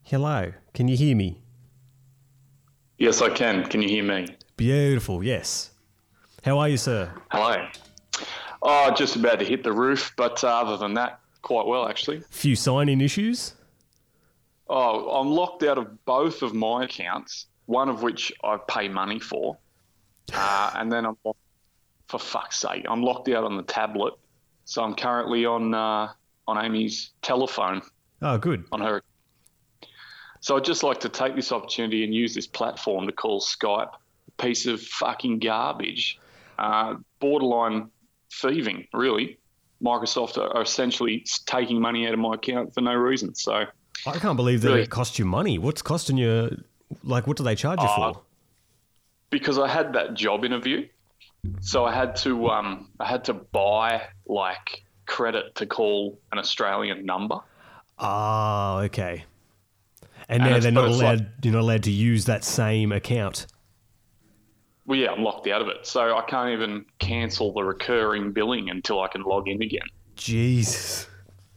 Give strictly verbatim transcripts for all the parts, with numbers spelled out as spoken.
Hello. Can you hear me? Yes, I can. Can you hear me? Beautiful, yes. How are you, sir? Hello. Oh, just about to hit the roof, but uh, other than that, quite well, actually. Few sign-in issues? Oh, I'm locked out of both of my accounts, one of which I pay money for, uh, and then I'm, for fuck's sake, I'm locked out on the tablet, so I'm currently on uh, on Amy's telephone. Oh, good. On her. So I'd just like to take this opportunity and use this platform to call Skype a piece of fucking garbage. Uh, borderline thieving, really. Microsoft are essentially taking money out of my account for no reason. So I can't believe that really, it cost you money. What's costing you? Like, what do they charge you uh, for? Because I had that job interview, so I had to um I had to buy like credit to call an Australian number. Ah, okay. And, And now it's- they're but not it's allowed. like- You're not allowed to use that same account. Well, yeah, I'm locked out of it, so I can't even cancel the recurring billing until I can log in again. Jesus.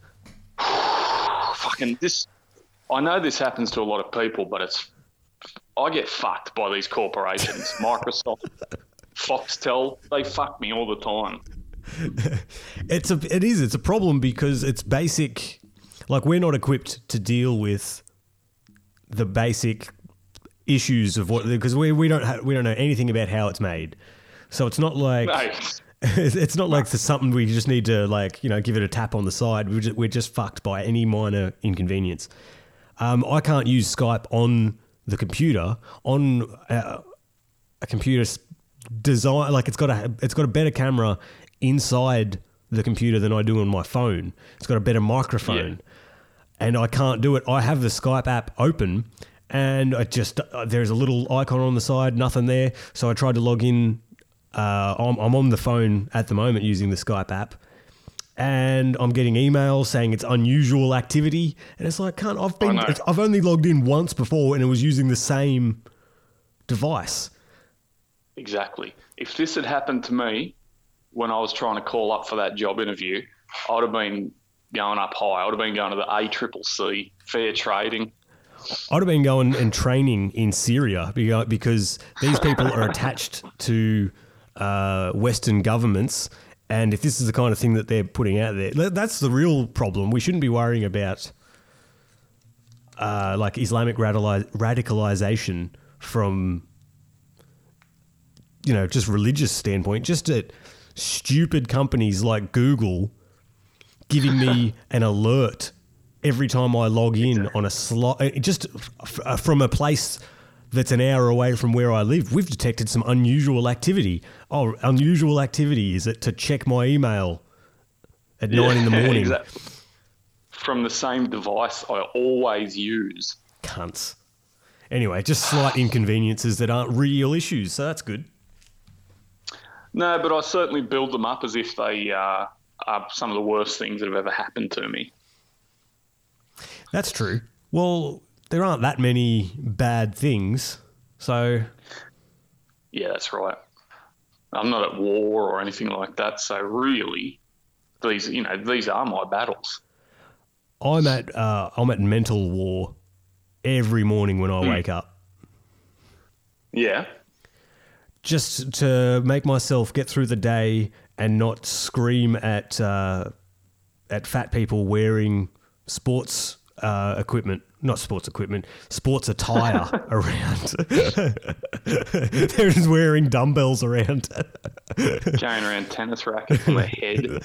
Fucking this. I know this happens to a lot of people, but it's. I get fucked by these corporations. Microsoft, Foxtel, they fuck me all the time. It's a. It is. It's a problem because it's basic. Like, we're not equipped to deal with the basic issues of what, because we we don't ha- we don't know anything about how it's made. So it's not like No. it's not like there's something we just need to, like, you know, give it a tap on the side. We're just, we're just fucked by any minor inconvenience. Um, I can't use Skype on the computer on a, a computer s- design, like it's got a it's got a better camera inside the computer than I do on my phone. It's got a better microphone. Yeah. And I can't do it. I have the Skype app open, and I just uh, there's a little icon on the side, nothing there. So I tried to log in. Uh, I'm, I'm on the phone at the moment using the Skype app, and I'm getting emails saying it's unusual activity, and it's like, can't I've been know. it's, I've only logged in once before, and it was using the same device. Exactly. If this had happened to me when I was trying to call up for that job interview, I would have been going up high. I would have been going to the A C C C, fair trading. I'd have been going and training in Syria beca- because these people are attached to uh, Western governments, and if this is the kind of thing that they're putting out there, tha- that's the real problem. We shouldn't be worrying about uh, like Islamic radicali- radicalization from, you know, just religious standpoint, just at stupid companies like Google giving me an alert every time I log in on a slot, just f- from a place that's an hour away from where I live. We've detected some unusual activity. Oh, unusual activity is it to check my email at nine in the morning? Exactly. From the same device I always use. Cunts. Anyway, just slight inconveniences that aren't real issues, so that's good. No, but I certainly build them up as if they uh, are some of the worst things that have ever happened to me. That's true. Well, there aren't that many bad things, so... Yeah, that's right. I'm not at war or anything like that, so really, these you know these are my battles. I'm at uh, I'm at mental war every morning when I wake up. Yeah. Just to make myself get through the day and not scream at uh, at fat people wearing sports uh, equipment, not sports equipment, sports attire around. They're just wearing dumbbells around. Carrying around tennis rackets on their head.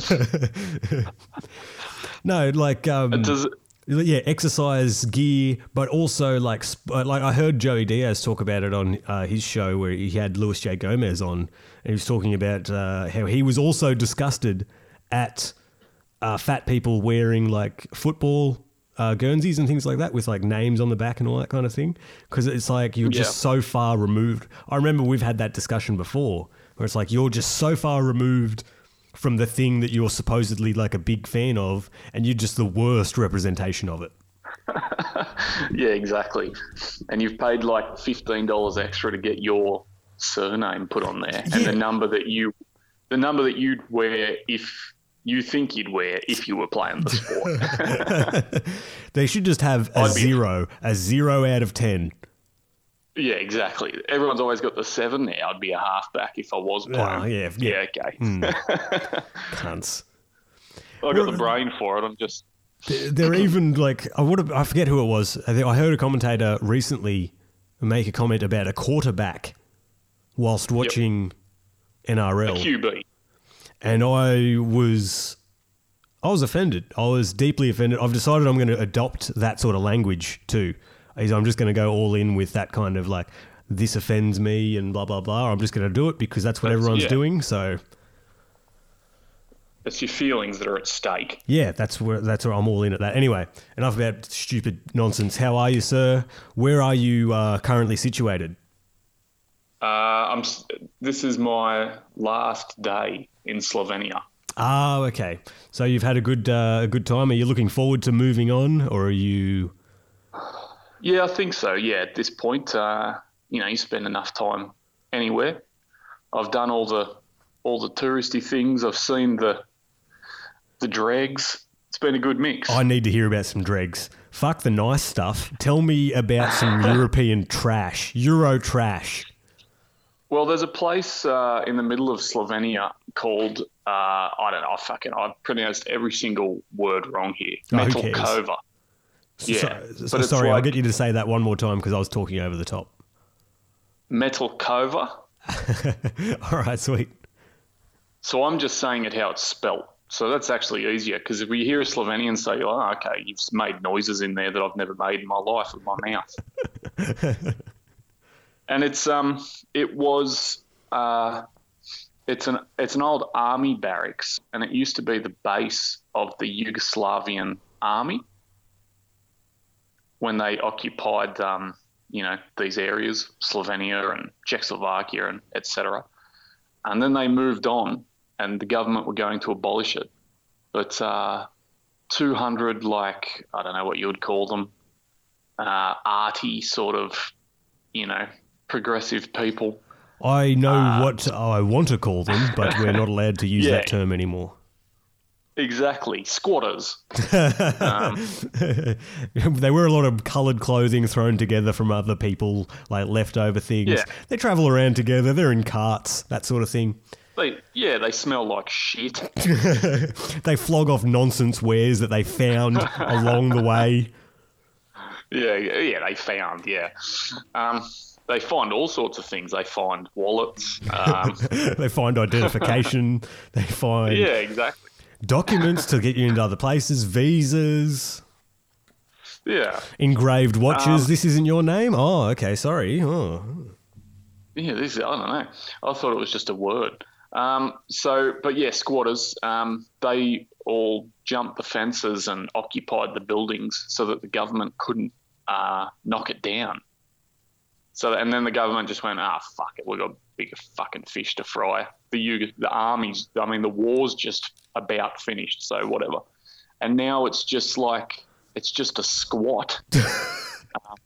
No, like um, Does it, yeah, exercise gear, but also like sp- uh, like I heard Joey Diaz talk about it on uh, his show where he had Luis J. Gomez on, and he was talking about uh, how he was also disgusted at uh, fat people wearing like football uh, Guernseys and things like that with like names on the back and all that kind of thing, because it's like you're just Yeah. so far removed. I remember we've had that discussion before where it's like you're just so far removed from the thing that you're supposedly like a big fan of, and you're just the worst representation of it. yeah, exactly. And you've paid like fifteen dollars extra to get your surname put on there, Yeah. and the number that you, the number that you'd wear if you think you'd wear if you were playing the sport. They should just have a I'd be- zero, a zero out of ten. Yeah, exactly. Everyone's always got the seven now. I'd be a halfback if I was playing. Oh, yeah, yeah. yeah, okay. Cunts. I got the brain for it. I'm just They're even like I would have, I forget who it was. I think I heard a commentator recently make a comment about a quarterback whilst watching N R L, a Q B. and I was I was offended. I was deeply offended. I've decided I'm going to adopt that sort of language too. Is I'm just going to go all in with that kind of like this offends me and blah blah blah. I'm just going to do it because that's what That's- everyone's yeah. doing. So It's your feelings that are at stake. yeah, that's where that's where I'm all in at that. Anyway, enough about stupid nonsense. How are you, sir? Where are you uh, currently situated? Uh, I'm. s- This is my last day in Slovenia. Ah, okay. So you've had a good uh, a good time. Are you looking forward to moving on, or are you? Yeah, I think so. Yeah, at this point, uh, you know, you spend enough time anywhere. I've done all the all the touristy things. I've seen the the dregs. It's been a good mix. I need to hear about some dregs. Fuck the nice stuff. Tell me about some European trash, Euro trash. Well, there's a place uh, in the middle of Slovenia called uh, I don't know. I fucking I've pronounced every single word wrong here. Oh, who Metalkova. Yeah, So, but so it's sorry, I'll like- get you to say that one more time because I was talking over the top. Metalkova. All right, sweet. So I'm just saying it how it's spelt. So that's actually easier because if we hear a Slovenian say, "Oh, okay, you've made noises in there that I've never made in my life with my mouth," and it's um, it was uh, it's an it's an old army barracks, and it used to be the base of the Yugoslavian army when they occupied um, you know, these areas, Slovenia and Czechoslovakia and et cetera. And then they moved on, and the government were going to abolish it. But uh, two hundred, like, I don't know what you would call them, uh, arty sort of, you know, progressive people. I know Uh, what I want to call them, but we're not allowed to use Yeah. that term anymore. Exactly, squatters. um, They wear a lot of coloured clothing thrown together from other people, like leftover things. Yeah. They travel around together. They're in carts, that sort of thing. they, yeah, they smell like shit. They flog off nonsense wares that they found along the way. Yeah, yeah, they found, yeah. Um, they find all sorts of things. They find wallets. Um, They find identification. They find yeah, exactly. documents to get you into other places, visas, Yeah. engraved watches. Um, This isn't your name? Oh, okay, sorry. Oh. Yeah, this is, I don't know. I thought it was just a word. Um, so, but yeah, squatters, um, they all jumped the fences and occupied the buildings so that the government couldn't uh, knock it down. So, and then the government just went, ah, fuck it, we've got bigger fucking fish to fry. The Yug- the armies, I mean, the war's just about finished, so whatever. And now it's just like, it's just a squat. um,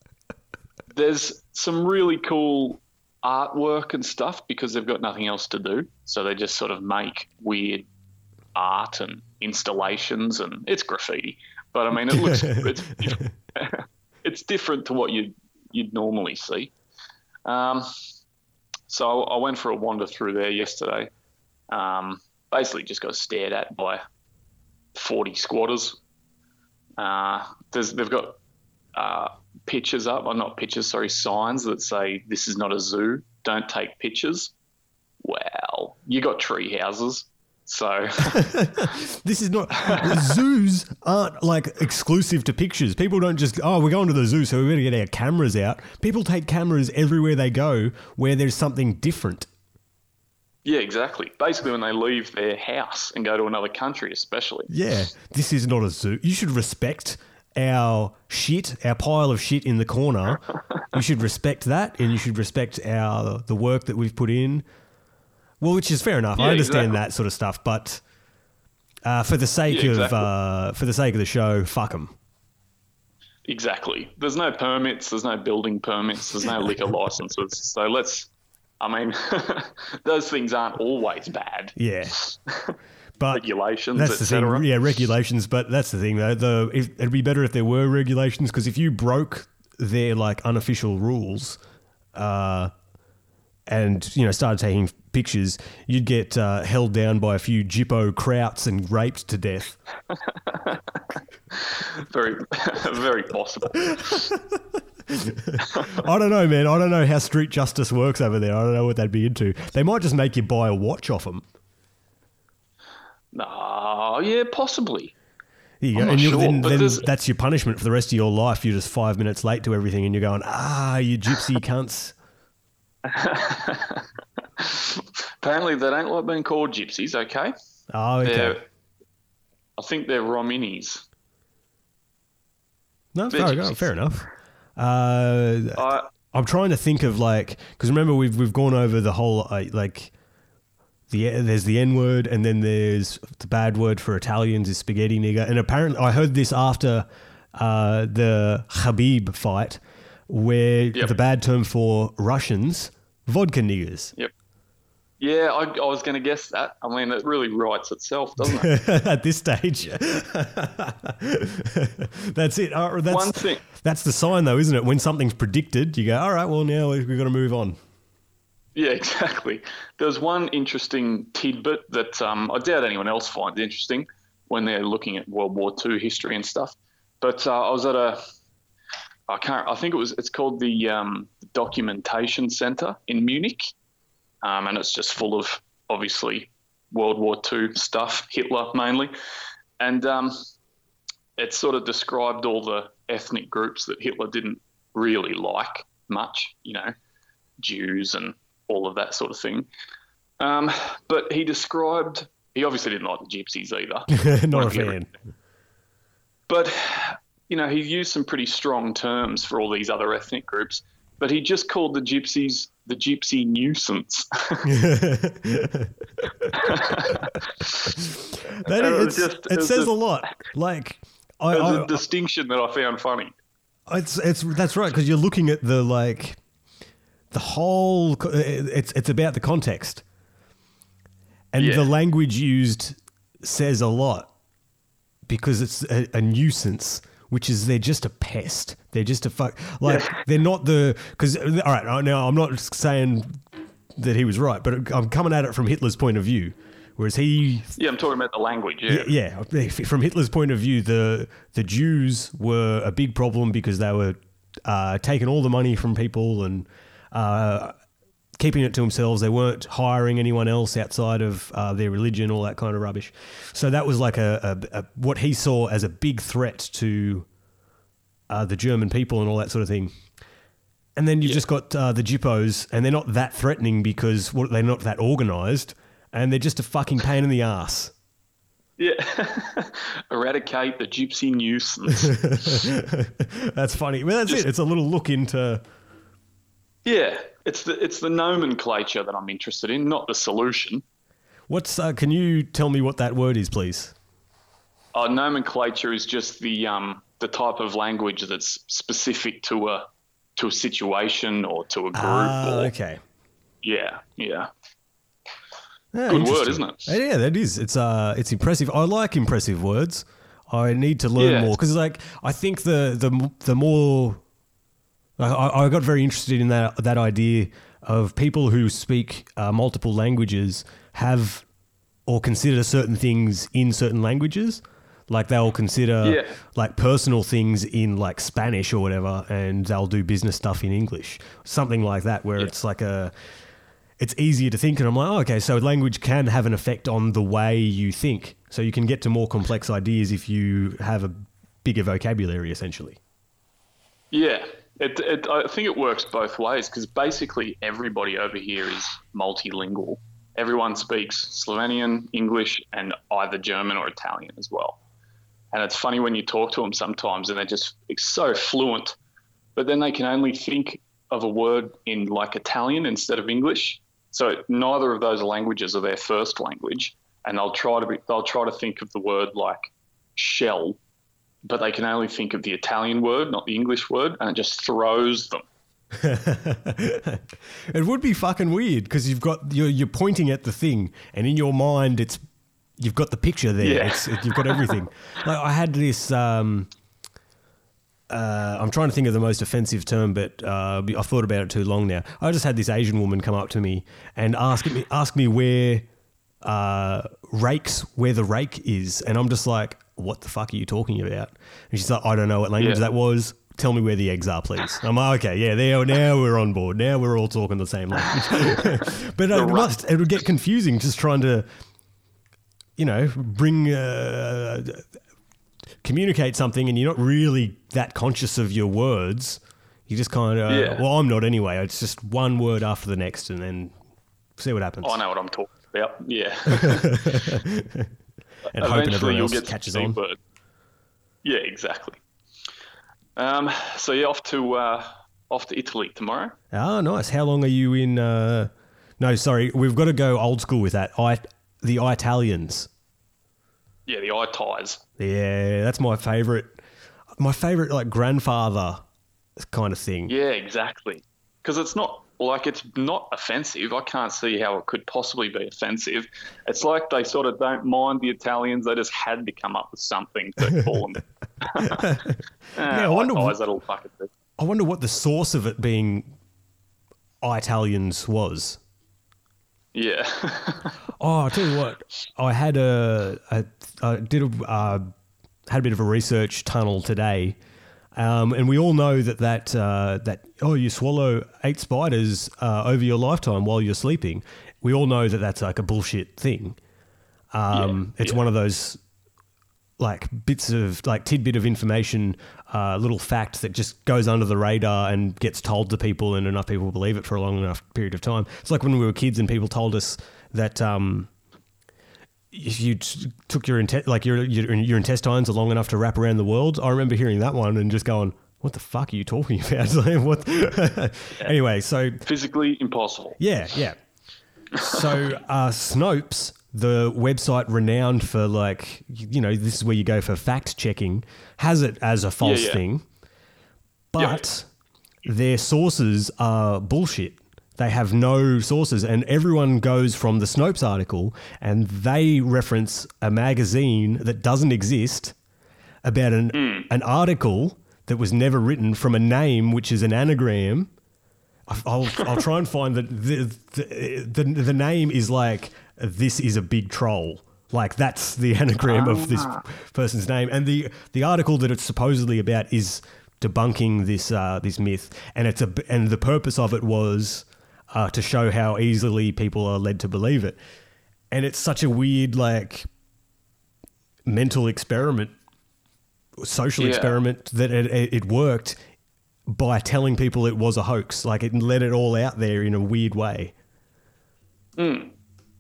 there's some really cool artwork and stuff because they've got nothing else to do. So they just sort of make weird art and installations, and it's graffiti. But I mean, it looks it's, it's different to what you you'd normally see. Um, so I went for a wander through there yesterday. Um, basically, just got stared at by forty squatters. Uh, there's, they've got uh, pictures up, or not pictures, sorry, signs that say this is not a zoo. Don't take pictures. Well, you got tree houses. So This is not zoos aren't like exclusive to pictures. People don't just oh we're going to the zoo so we better get our cameras out. People take cameras everywhere they go where there's something different. yeah, exactly. Basically, when they leave their house and go to another country, especially. Yeah, this is not a zoo. You should respect our shit, our pile of shit in the corner. You should respect that, and you should respect our the work that we've put in. Well, which is fair enough. I Yeah, understand exactly. that sort of stuff, but uh, for the sake Yeah, of exactly. uh, for the sake of the show, fuck them. Exactly. There's no permits. There's no building permits. There's no liquor licenses. So let's. I mean, those things aren't always bad. Yeah. But regulations, that's et the thing, cetera. yeah, regulations. But that's the thing, though. The if, it'd be better if there were regulations, because if you broke their like unofficial rules, uh, and you know started taking pictures, you'd get uh, held down by a few Jippo Krauts and raped to death. very, very possible. I don't know, man. I don't know how street justice works over there. I don't know what they'd be into. They might just make you buy a watch off them. No, yeah, possibly. There you I'm go. not And you, sure, then, but then there's- that's your punishment for the rest of your life. You're just five minutes late to everything, and you're going, ah, you gypsy cunts. Apparently, they don't like being called gypsies. Okay, Oh, okay. they're, I think they're Rominis. No, they're fair, gypsies. enough, fair enough. Uh, I, I'm trying to think of like, because remember we've we've gone over the whole uh, like the there's the N word, and then there's the bad word for Italians is spaghetti nigger, and apparently I heard this after uh, the Khabib fight, where Yep. the bad term for Russians, vodka niggers. yep. Yeah, I, I was going to guess that. I mean, it really writes itself, doesn't it? At this stage. That's it. Uh, that's, One thing- that's the sign, though, isn't it? When something's predicted, you go, all right, well, now we've got to move on. Yeah, exactly. There's one interesting tidbit that um, I doubt anyone else finds interesting when they're looking at World War Two history and stuff. But uh, I was at a, I can't, I think it was, it's called the um, Documentation Center in Munich. Um, and it's just full of, obviously, World War Two stuff, Hitler mainly. And um, it sort of described all the ethnic groups that Hitler didn't really like much, you know, Jews and all of that sort of thing. Um, but he described, he obviously didn't like the gypsies either. Not a Won't get fan. But, you know, he used some pretty strong terms for all these other ethnic groups, but he just called the gypsies the gypsy nuisance. That And it is, was it's- just- it it was says just- a lot. Like, I, It was I, a distinction that I found funny. it's it's that's right, because you're looking at the like the whole. co- It's it's about the context, and Yeah. the language used says a lot, because it's a, a nuisance, which is they're just a pest. They're just a fuck. Like Yeah. they're not the because all right. Now I'm not saying that he was right, but I'm coming at it from Hitler's point of view. Whereas he, Yeah, I'm talking about the language, yeah. yeah, yeah, from Hitler's point of view, the the Jews were a big problem because they were uh, taking all the money from people and uh, keeping it to themselves. They weren't hiring anyone else outside of uh, their religion, all that kind of rubbish. So that was like a, a, a what he saw as a big threat to uh, the German people and all that sort of thing. And then you've Yeah. just got uh, the Jippos, and they're not that threatening because well, they're not that organised, and they're just a fucking pain in the ass. Yeah. Eradicate the gypsy nuisance. That's funny. Well, that's Just- it. It's a little look into. Yeah. It's the it's the nomenclature that I'm interested in, not the solution. What's? Uh, can you tell me what that word is, please? Uh, nomenclature is just the um the type of language that's specific to a to a situation or to a group. Ah, or, okay. Yeah, yeah. Yeah, Good word, interesting. isn't it? Yeah, that is. It's uh, it's impressive. I like impressive words. I need to learn Yeah. more because, like, I think the the the more I, I got very interested in that that idea of people who speak uh, multiple languages have or consider certain things in certain languages. Like they'll consider Yeah. like personal things in like Spanish or whatever, and they'll do business stuff in English, something like that, where Yeah. it's like a, it's easier to think. And I'm like, oh, okay, so language can have an effect on the way you think. So you can get to more complex ideas if you have a bigger vocabulary, essentially. Yeah, it, it, I think it works both ways because basically everybody over here is multilingual. Everyone speaks Slovenian, English, and either German or Italian as well. And it's funny when you talk to them sometimes and they're just so fluent, but then they can only think of a word in like Italian instead of English. So neither of those languages are their first language, and they'll try to be, they'll try to think of the word like shell, but they can only think of the Italian word, not the English word, and it just throws them. It would be fucking weird because you've got you're, you're pointing at the thing, and in your mind, it's you've got the picture there. Yeah. It's, it, you've got everything. Like I had this. Um, uh, I'm trying to think of the most offensive term, but uh, I've thought about it too long now. I just had this Asian woman come up to me and ask me ask me where uh, rakes where the rake is, and I'm just like, what the fuck are you talking about? And she's like, I don't know what language Yeah. that was. Tell me where the eggs are, please. I'm like, okay, yeah, there. Now we're on board. Now we're all talking the same language. But it must, it would get confusing just trying to, you know, bring, uh, communicate something, and you're not really that conscious of your words. You just kind of, Yeah. well, I'm not anyway. It's just one word after the next, and then see what happens. I know what I'm talking about. Yeah. And hoping Eventually everyone you'll else get to catches see on. word. Yeah, exactly. Um, so yeah, off to uh, off to Italy tomorrow. Ah, nice. How long are you in? Uh, no, sorry, we've got to go old school with that. I, the Italians. Yeah, the eye ties. Yeah, that's my favourite. My favourite, like grandfather kind of thing. Yeah, exactly. Because it's not like it's not offensive. I can't see how it could possibly be offensive. It's like they sort of don't mind the Italians. They just had to come up with something to call them. uh, Yeah, I wonder. eye ties, that'll fucking do. I wonder what the source of it being Italians was. Yeah. Oh, I'll tell you what. I had a, a I did a uh, had a bit of a research tunnel today, um, and we all know that that uh, that oh, you swallow eight spiders uh, over your lifetime while you're sleeping. We all know that that's like a bullshit thing. Um, Yeah, it's yeah. one of those like bits of like tidbit of information, uh, little fact that just goes under the radar and gets told to people, and enough people believe it for a long enough period of time. It's like when we were kids and people told us that um, if you t- took your inte- like your, your your intestines are long enough to wrap around the world. I remember hearing that one and just going, "What the fuck are you talking about?" Like, what? Anyway, so Physically impossible. yeah, yeah. So uh, Snopes, the website renowned for like, you know, this is where you go for fact checking, has it as a false Yeah, yeah. thing, but their sources are bullshit. They have no sources, and everyone goes from the Snopes article and they reference a magazine that doesn't exist about an, Mm. an article that was never written from a name which is an anagram. I'll I'll try and find that the, the the the name is like, this is a big troll. Like that's the anagram of this person's name, and the the article that it's supposedly about is debunking this uh, this myth, and it's a and the purpose of it was uh, to show how easily people are led to believe it, and it's such a weird like mental experiment, social Yeah. experiment that it, it, it worked. By telling people it was a hoax. Like it let it all out there in a weird way. Mm.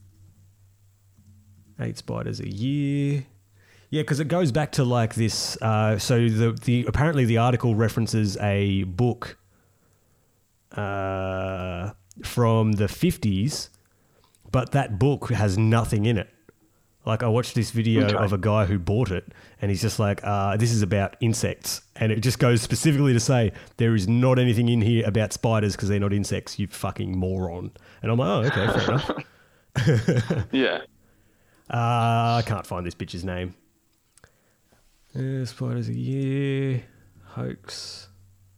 Eight spiders a year. Yeah, because it goes back to like this. Uh, so the the apparently the article references a book uh, from the fifties, but that book has nothing in it. Like I watched this video Okay. of a guy who bought it, and he's just like, uh, "This is about insects," and it just goes specifically to say there is not anything in here about spiders because they're not insects. You fucking moron! And I'm like, "Oh, okay, fair enough." Yeah. Uh, I can't find this bitch's name. Uh, spiders a year. Hoax.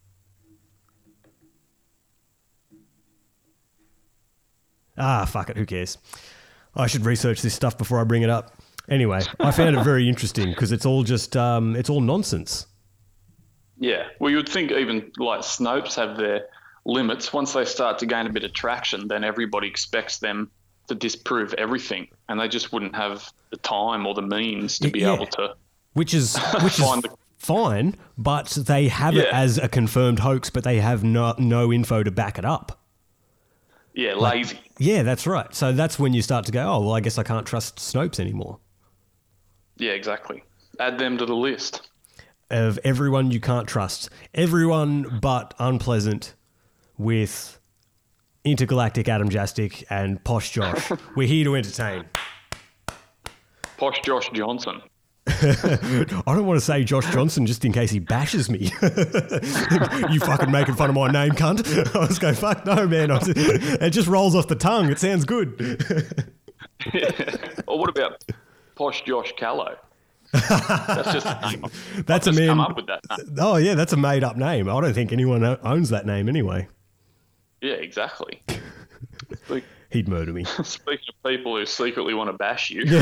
Ah, fuck it. Who cares? I should research this stuff before I bring it up. Anyway, I found it very interesting because it's all just, um, it's all nonsense. Yeah. Well, you would think even like Snopes have their limits. Once they start to gain a bit of traction, then everybody expects them to disprove everything, and they just wouldn't have the time or the means to be Yeah. able to. Which is which is Find the- fine, but they have it Yeah. as a confirmed hoax, but they have no, no info to back it up. Yeah, lazy. Yeah, that's right. So that's when you start to go, oh, well, I guess I can't trust Snopes anymore. Yeah, exactly. Add them to the list. Of everyone you can't trust. Everyone but Unpleasant with Intergalactic Adam Jastic and Posh Josh. We're here to entertain. Posh Josh Johnson. I don't want to say Josh Johnson just in case he bashes me. You fucking making fun of my name, cunt. I was going, fuck no, man. I was- It just rolls off the tongue. It sounds good. Or what about Posh Josh Callow. That's just a name. That's I've a just man. come up with that name. Oh yeah, that's a made up name. I don't think anyone o- owns that name anyway. Yeah, exactly. Speak, He'd murder me. speaking of people who secretly want to bash you,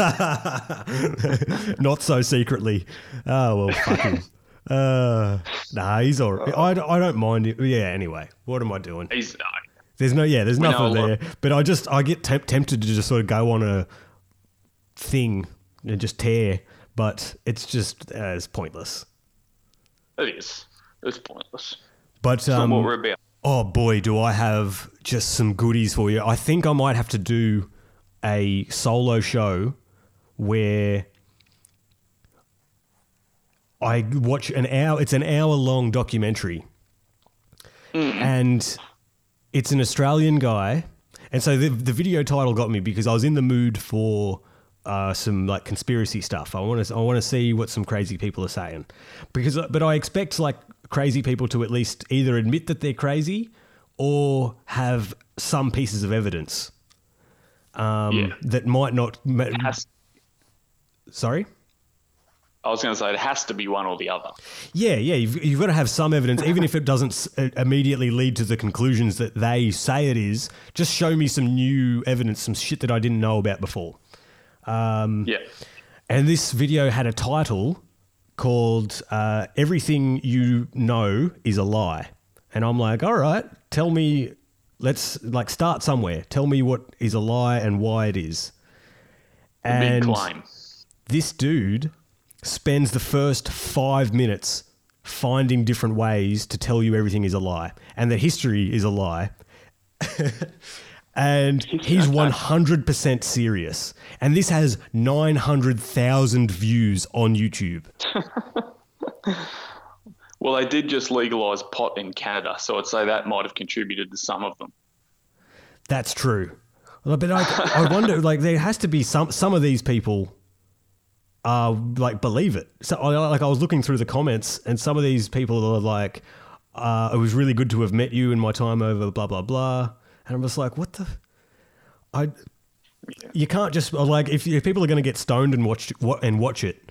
Not so secretly. Oh well, fuck him. Uh, nah, he's all right. I, I don't mind it. Yeah. Anyway, what am I doing? he's no. There's no, yeah, there's We know nothing a lot. there. But I just, I get temp- tempted to just sort of go on a thing and just tear, but it's just, uh, it's pointless. It is. It's pointless. But, It's not um, what we're about. oh boy, do I have just some goodies for you. I think I might have to do a solo show where I watch an hour, it's an hour long documentary. And it's an Australian guy. And so the, the video title got me because I was in the mood for uh, some like conspiracy stuff. I want to I want to see what some crazy people are saying. Because but I expect like crazy people to at least either admit that they're crazy or have some pieces of evidence um, Yeah. that might not ma- It has, Sorry? I was going to say it has to be one or the other. Yeah, yeah, you've, you've got to have some evidence, even if it doesn't s- uh, immediately lead to the conclusions that they say it is. Just show me some new evidence, some shit that I didn't know about before. Um, Yeah. And this video had a title called uh, Everything You Know Is a Lie. And I'm like, all right, tell me, let's like start somewhere. Tell me what is a lie and why it is. Big And claim. this dude spends the first five minutes finding different ways to tell you everything is a lie and that history is a lie. And he's one hundred percent serious. And this has nine hundred thousand views on YouTube. Well, they did just legalise pot in Canada, so I'd say that might have contributed to some of them. That's true. But I, I wonder, like, there has to be some, some of these people uh, like believe it. So I, like I was looking through the comments and some of these people are like, uh, it was really good to have met you in my time over blah, blah, blah. And I'm just like, what the, I, you can't just like, if, if people are going to get stoned and watch and watch it,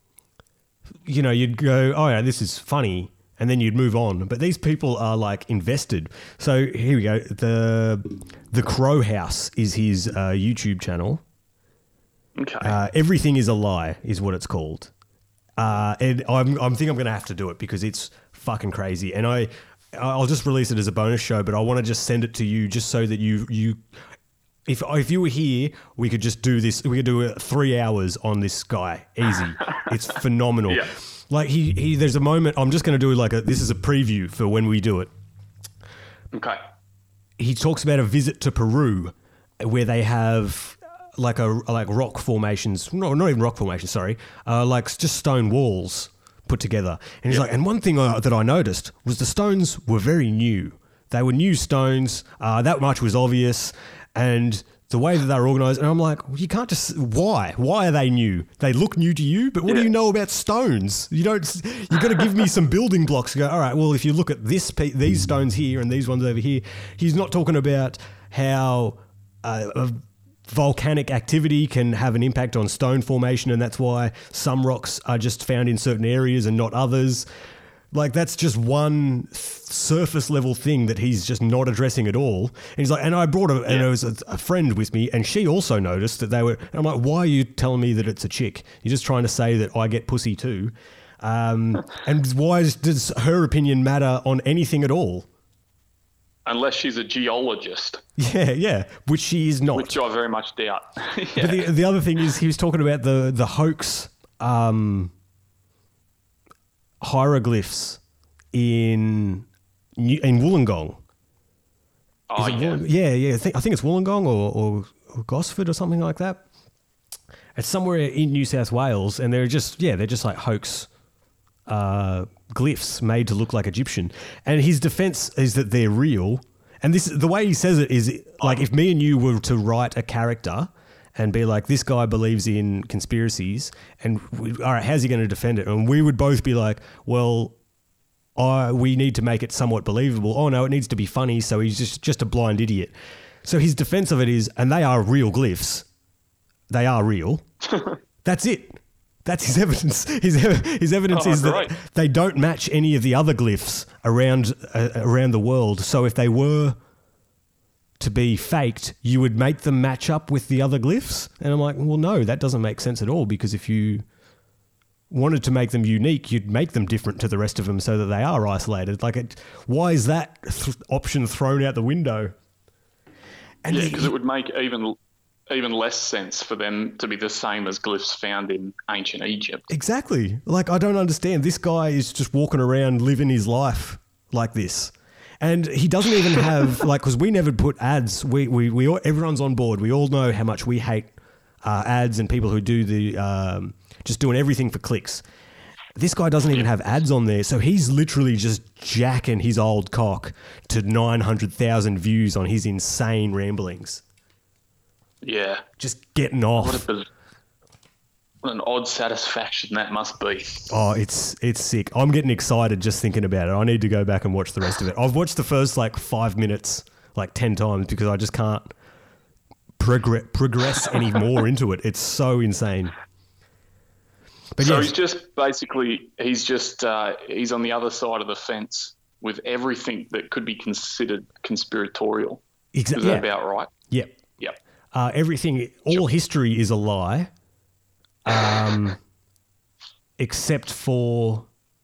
you know, you'd go, oh yeah, this is funny. And then you'd move on. But these people are like invested. So here we go. The, the Crow House is his uh, YouTube channel. Okay. Uh, Everything is a Lie is what it's called. Uh, and I'm, I think I'm going to have to do it because it's fucking crazy. And I, I'll just release it as a bonus show, but I want to just send it to you just so that you, you, if if you were here, we could just do this. We could do it three hours on this guy. Easy. It's phenomenal. Yeah. Like he, he, there's a moment, I'm just going to do like a, this is a preview for when we do it. Okay. He talks about a visit to Peru where they have like a like rock formations, no, not even rock formations, sorry, uh, like just stone walls put together. And he's Yep. like, and one thing uh, that I noticed was the stones were very new. They were new stones. Uh, that much was obvious, and the way that they were organised. And I'm like, well, you can't just why? Why are they new? They look new to you, but what do Yeah. you know about stones? You don't. You got to give me some building blocks. You go, all right. Well, if you look at this, pe- these stones here and these ones over here, he's not talking about how uh, a volcanic activity can have an impact on stone formation, and that's why some rocks are just found in certain areas and not others. Like that's just one surface level thing that he's just not addressing at all. And he's like, and I brought a, and there was a, a friend with me, and she also noticed that they were. And I'm like, why are you telling me that it's a chick? You're just trying to say that I get pussy too. Um, and why does, does her opinion matter on anything at all? Unless she's a geologist, Yeah, yeah, which she is not. which I very much doubt. Yeah. But the, the other thing is, he was talking about the the hoax um, hieroglyphs in New- in Wollongong. oh, Is it yeah. Wollong- yeah, yeah. I think, I think it's Wollongong or, or, or Gosford or something like that. It's somewhere in New South Wales, and they're just yeah, they're just like hoax uh, glyphs made to look like Egyptian. And his defense is that they're real. And this the way he says it is like if me and you were to write a character and be like, this guy believes in conspiracies, and we, all right, how's he going to defend it? And we would both be like, well, I, we need to make it somewhat believable. Oh no, it needs to be funny. So he's just, just a blind idiot. So his defense of it is, and they are real glyphs. They are real. That's it. That's his evidence. His, ev- his evidence Oh, is that great. they don't match any of the other glyphs around uh, around the world. So if they were to be faked, you would make them match up with the other glyphs. And I'm like, well, no, that doesn't make sense at all, because if you wanted to make them unique, you'd make them different to the rest of them so that they are isolated. Like, it, why is that th- option thrown out the window? And Yeah, the- because it would make even even less sense for them to be the same as glyphs found in ancient Egypt. Exactly. Like, I don't understand. This guy is just walking around living his life like this. And he doesn't even have, like, because we never put ads. We, we, we all, everyone's on board. We all know how much we hate uh, ads and people who do the, um, just doing everything for clicks. This guy doesn't even have ads on there. So he's literally just jacking his old cock to nine hundred thousand views on his insane ramblings. Yeah. Just getting off. What, a, biz- what an odd satisfaction that must be. Oh, it's it's sick. I'm getting excited just thinking about it. I need to go back and watch the rest of it. I've watched the first like five minutes like ten times because I just can't progress progress any more into it. It's so insane. But so yes, he's just basically, he's just, uh, he's on the other side of the fence with everything that could be considered conspiratorial. exa- Is yeah, that about right? yep. Yep. Uh, everything, all history is a lie, um, except for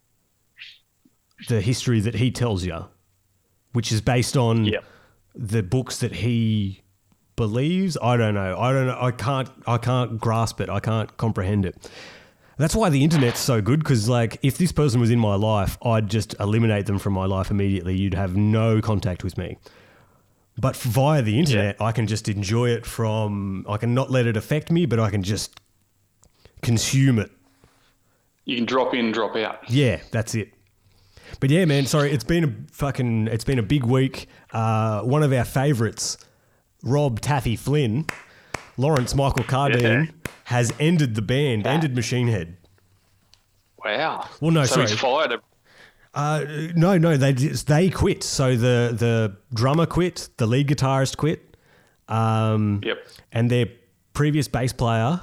the history that he tells you, which is based on Yep. the books that he believes. I don't know. I don't know. I can't. I can't grasp it. I can't comprehend it. That's why the internet's so good, because like if this person was in my life, I'd just eliminate them from my life immediately. You'd have no contact with me. But via the internet, I can just enjoy it from, I can not let it affect me, but I can just consume it. You can drop in, drop out. Yeah, that's it. But yeah, man, sorry, it's been a fucking, it's been a big week. Uh, one of our favourites, Rob Taffy Flynn, Lawrence Michael Cardine, Yeah. has ended the band, ended Machine Head. Wow. Well, no, so sorry. he's fired. Uh, no, no, they just, they quit. So the the drummer quit, the lead guitarist quit, um, Yep. and their previous bass player,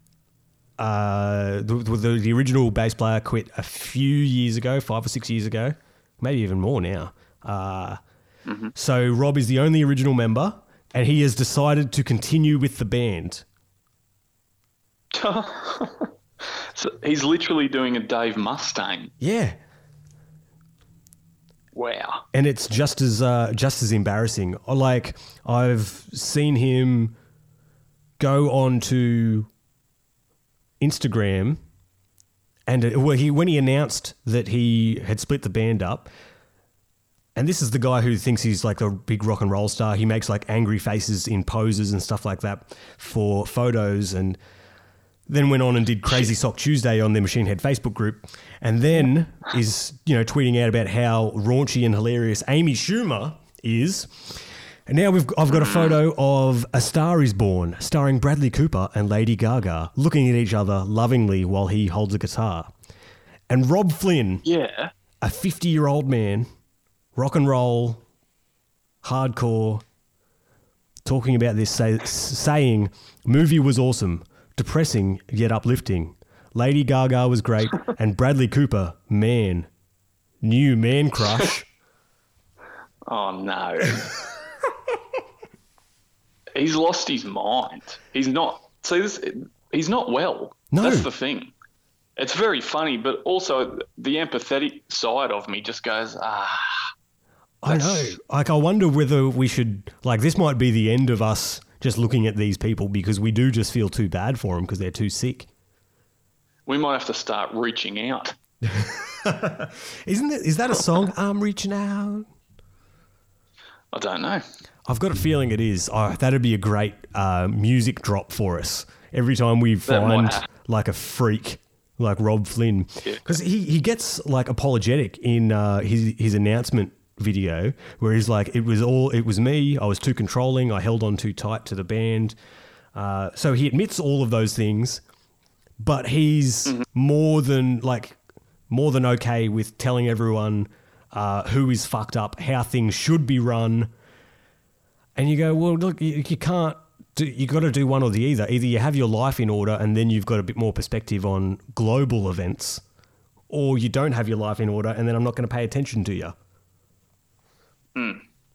uh, the, the, the original bass player quit a few years ago, five or six years ago, maybe even more now. Uh, Mm-hmm. So Rob is the only original member, and he has decided to continue with the band. So he's literally doing a Dave Mustaine. Yeah. Wow. And it's just as uh, just as embarrassing. Like, I've seen him go on to Instagram, and uh, well, he when he announced that he had split the band up, and this is the guy who thinks he's like a big rock and roll star. He makes like angry faces in poses and stuff like that for photos, and then went on and did Crazy Sock Tuesday on their Machine Head Facebook group, and then is, you know, tweeting out about how raunchy and hilarious Amy Schumer is. And now we've I've got a photo of A Star Is Born, starring Bradley Cooper and Lady Gaga, looking at each other lovingly while he holds a guitar. And Rob Flynn, Yeah. a fifty-year-old man, rock and roll, hardcore, talking about this, say, saying, movie was awesome. Depressing yet uplifting. Lady Gaga was great, and Bradley Cooper, man, new man crush. Oh, no. He's lost his mind. He's not... See, this, he's not well. No. That's the thing. It's very funny, but also the empathetic side of me just goes, ah... I know. Like, I wonder whether we should, like, this might be the end of us just looking at these people, because we do just feel too bad for them because they're too sick. We might have to start reaching out. Isn't it? Is that a song? I'm reaching out. I don't know. I've got a feeling it is. Oh, that'd be a great uh, music drop for us every time we That might find happen. like a freak like Rob Flynn, Yeah. because he, he gets like apologetic in uh, his his announcement video where he's like, it was all it was me. I was too controlling. I held on too tight to the band. Uh, so he admits all of those things, but he's Mm-hmm. more than like more than okay with telling everyone uh, who is fucked up, how things should be run. And you go, well, look, you, you can't do, you got to do one or the either. Either you have your life in order and then you've got a bit more perspective on global events, or you don't have your life in order and then I'm not going to pay attention to you. Hmm.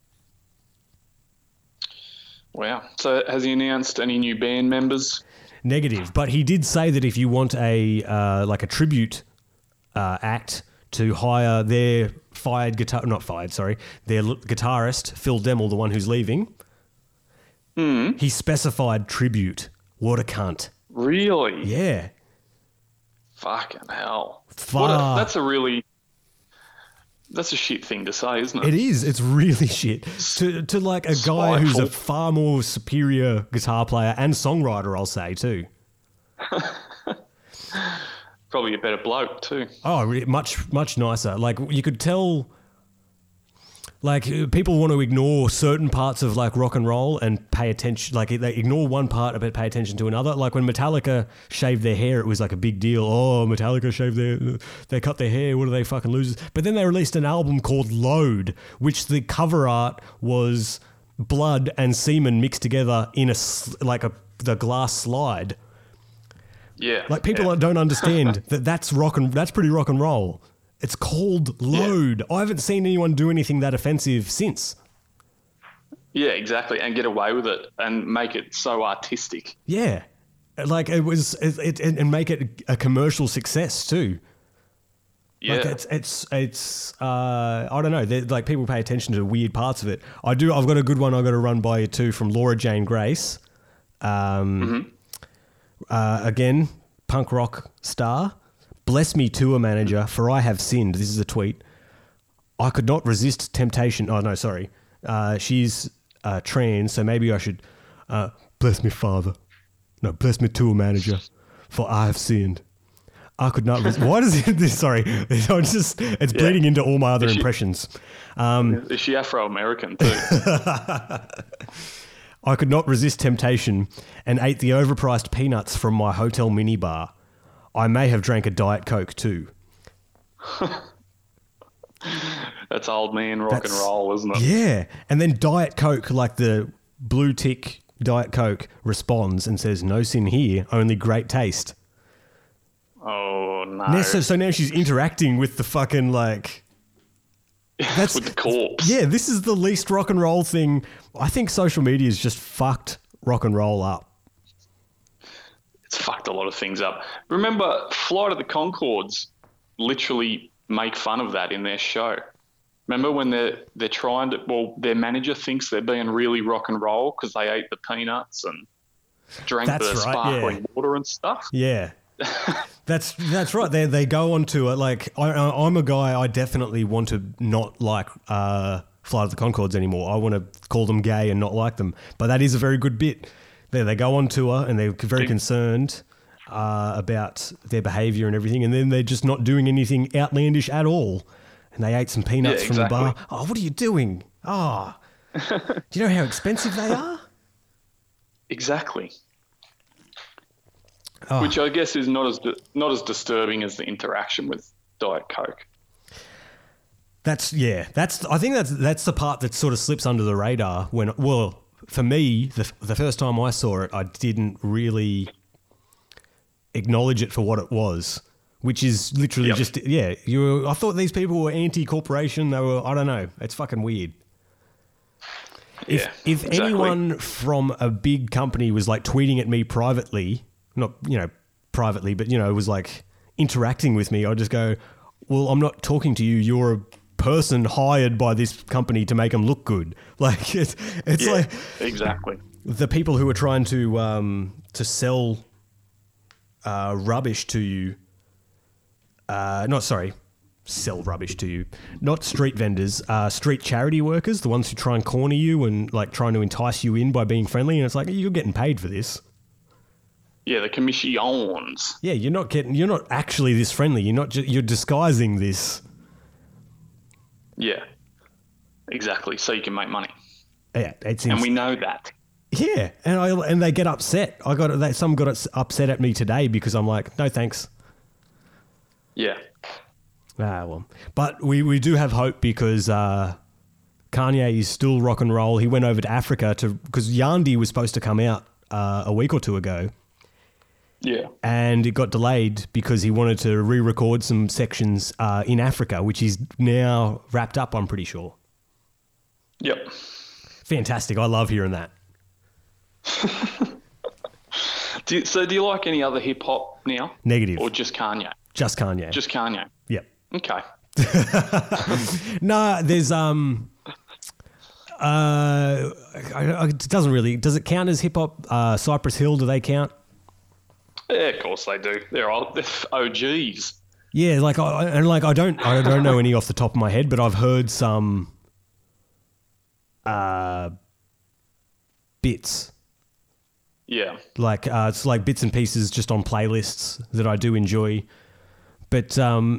Wow. So has he announced any new band members? Negative, but he did say that if you want a uh, like a tribute uh, act to hire their fired guitar, not fired, sorry, their l- guitarist Phil Demmel, the one who's leaving, mm. he specified tribute. What a cunt! Really? Yeah. Fucking hell! Far. What a, that's a really that's a shit thing to say, isn't it? It is. It's really shit. To to like a guy who's a far more superior guitar player and songwriter, I'll say too. Probably a better bloke too. Oh, re- much much nicer. Like you could tell. Like people want to ignore certain parts of like rock and roll and pay attention. Like they ignore one part but pay attention to another. Like when Metallica shaved their hair, it was like a big deal. Oh, Metallica shaved their, they cut their hair. What are they fucking losers? But then they released an album called Load, which the cover art was blood and semen mixed together in a s- like a the glass slide. Yeah. Like people yeah. don't understand that that's rock and that's pretty rock and roll. It's called Load. Yeah. I haven't seen anyone do anything that offensive since. Yeah, exactly, and get away with it and make it so artistic. Yeah, like it was, it, it and make it a commercial success too. Yeah, like it's it's it's uh, I don't know. Like people pay attention to weird parts of it. I do. I've got a good one. I've got to run by you too from Laura Jane Grace. Um, mm-hmm. uh, again, punk rock star. Bless me, tour manager, for I have sinned. This is a tweet. I could not resist temptation. Oh, no, sorry. Uh, she's uh, trans, so maybe I should... Uh, bless me, father. No, bless me, tour manager, for I have sinned. I could not resist... Why does it... Sorry. It's just... It's yeah. bleeding into all my other is she, impressions. Um, is she Afro-American too? I could not resist temptation and ate the overpriced peanuts from my hotel minibar. I may have drank a Diet Coke too. That's old man rock That's, and roll, isn't it? Yeah. And then Diet Coke, like the blue tick Diet Coke, responds and says, no sin here, only great taste. Oh, no. Now, so, so now she's interacting with the fucking, like... That's, with the corpse. Yeah, this is the least rock and roll thing. I think social media has just fucked rock and roll up. It's fucked a lot of things up. Remember, Flight of the Conchords literally make fun of that in their show. Remember when they're they're trying to, well, their manager thinks they're being really rock and roll because they ate the peanuts and drank that's the right, sparkling yeah. water and stuff. Yeah. that's that's right. They they go on to it. Like I, I'm a guy. I definitely want to not like uh, Flight of the Conchords anymore. I want to call them gay and not like them. But that is a very good bit. They they go on tour and they're very concerned uh, about their behaviour and everything, and then they're just not doing anything outlandish at all. And they ate some peanuts yeah, from exactly. the bar. Oh, what are you doing? Oh, do you know how expensive they are? Exactly. Oh. Which I guess is not as not as disturbing as the interaction with Diet Coke. That's yeah. That's I think that's that's the part that sort of slips under the radar when well. For me, the the first time I saw it, I didn't really acknowledge it for what it was, which is literally yep. just yeah. You, were, I thought these people were anti-corporation. They were. I don't know. It's fucking weird. If yeah, if exactly. anyone from a big company was like tweeting at me privately, not you know privately, but you know was like interacting with me, I'd just go, "Well, I'm not talking to you. You're a person hired by this company to make them look good." Like it's it's yeah, like exactly the people who are trying to um to sell uh rubbish to you uh not sorry sell rubbish to you not street vendors, uh street charity workers, the ones who try and corner you and like trying to entice you in by being friendly, and it's like you're getting paid for this. Yeah, the commissions. Yeah, you're not getting you're not actually this friendly. You're not ju- you're disguising this. Yeah, exactly. So you can make money. Yeah, it's ins- and we know that. Yeah, and I and they get upset. I got they, some got upset at me today because I'm like, no thanks. Yeah. Ah well, but we, we do have hope because uh, Kanye is still rock and roll. He went over to Africa to because Yandi was supposed to come out uh, a week or two ago. Yeah. And it got delayed because he wanted to re-record some sections uh, in Africa, which is now wrapped up, I'm pretty sure. Yep. Fantastic. I love hearing that. do you, so do you like any other hip-hop now? Negative. Or just Kanye? Just Kanye. Just Kanye? Yep. Okay. No, there's... um. Uh, it doesn't really... Does it count as hip-hop? Uh, Cypress Hill, do they count? Yeah, of course they do. They're all they're O Gs. Yeah, like I and like I don't I don't know any off the top of my head, but I've heard some uh bits. Yeah. Like uh, it's like bits and pieces just on playlists that I do enjoy. But um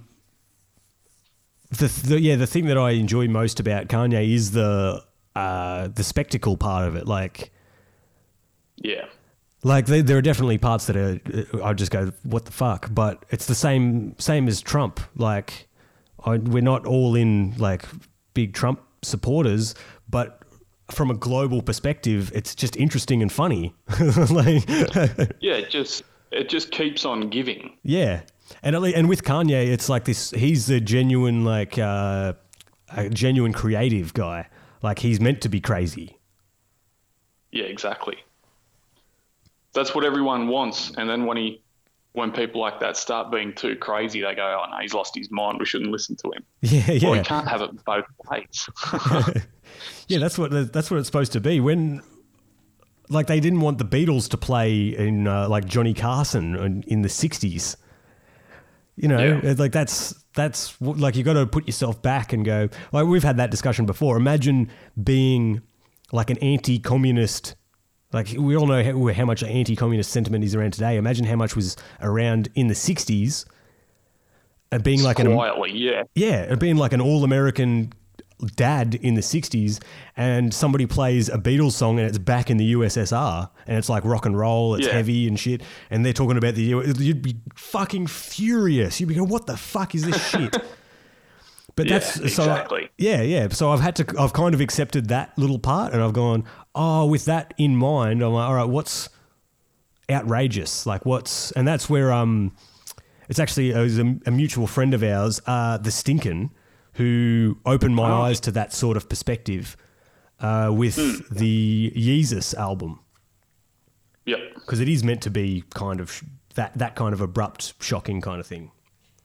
the, the yeah, the thing that I enjoy most about Kanye is the uh the spectacle part of it. Like Yeah. Like they, there are definitely parts that are I just go what the fuck, but it's the same same as Trump. Like I, we're not all in like big Trump supporters, but from a global perspective, it's just interesting and funny. like, yeah, it just it just keeps on giving. Yeah, and at le- and with Kanye, it's like this. He's a genuine like uh, a genuine creative guy. Like he's meant to be crazy. Yeah, exactly. That's what everyone wants, and then when he, when people like that start being too crazy, they go, "Oh no, he's lost his mind. We shouldn't listen to him." Yeah, yeah. Well, he can't have it both ways. Yeah, that's what that's what it's supposed to be. When, like, they didn't want the Beatles to play in uh, like Johnny Carson in, in the sixties. You know, Yeah. like that's that's like you got to put yourself back and go. Like we've had that discussion before. Imagine being like an anti-communist. Like we all know how, how much anti-communist sentiment is around today. Imagine how much was around in the sixties, and being like an quietly, yeah, yeah, and being like an all-American dad in the sixties, and somebody plays a Beatles song and it's back in the U S S R, and it's like rock and roll, it's Yeah. heavy and shit, and they're talking about the U S, you'd be fucking furious. You'd be going, "What the fuck is this shit?" But Yeah, that's so exactly. yeah, yeah. So I've had to, I've kind of accepted that little part, and I've gone, oh, with that in mind, I'm like, all right, what's outrageous? Like, what's, and that's where um, it's actually it was a, a mutual friend of ours, uh, the Stinkin, who opened my Oh. eyes to that sort of perspective uh, with Mm. the Yeezus album, Yep. because it is meant to be kind of sh- that that kind of abrupt, shocking kind of thing.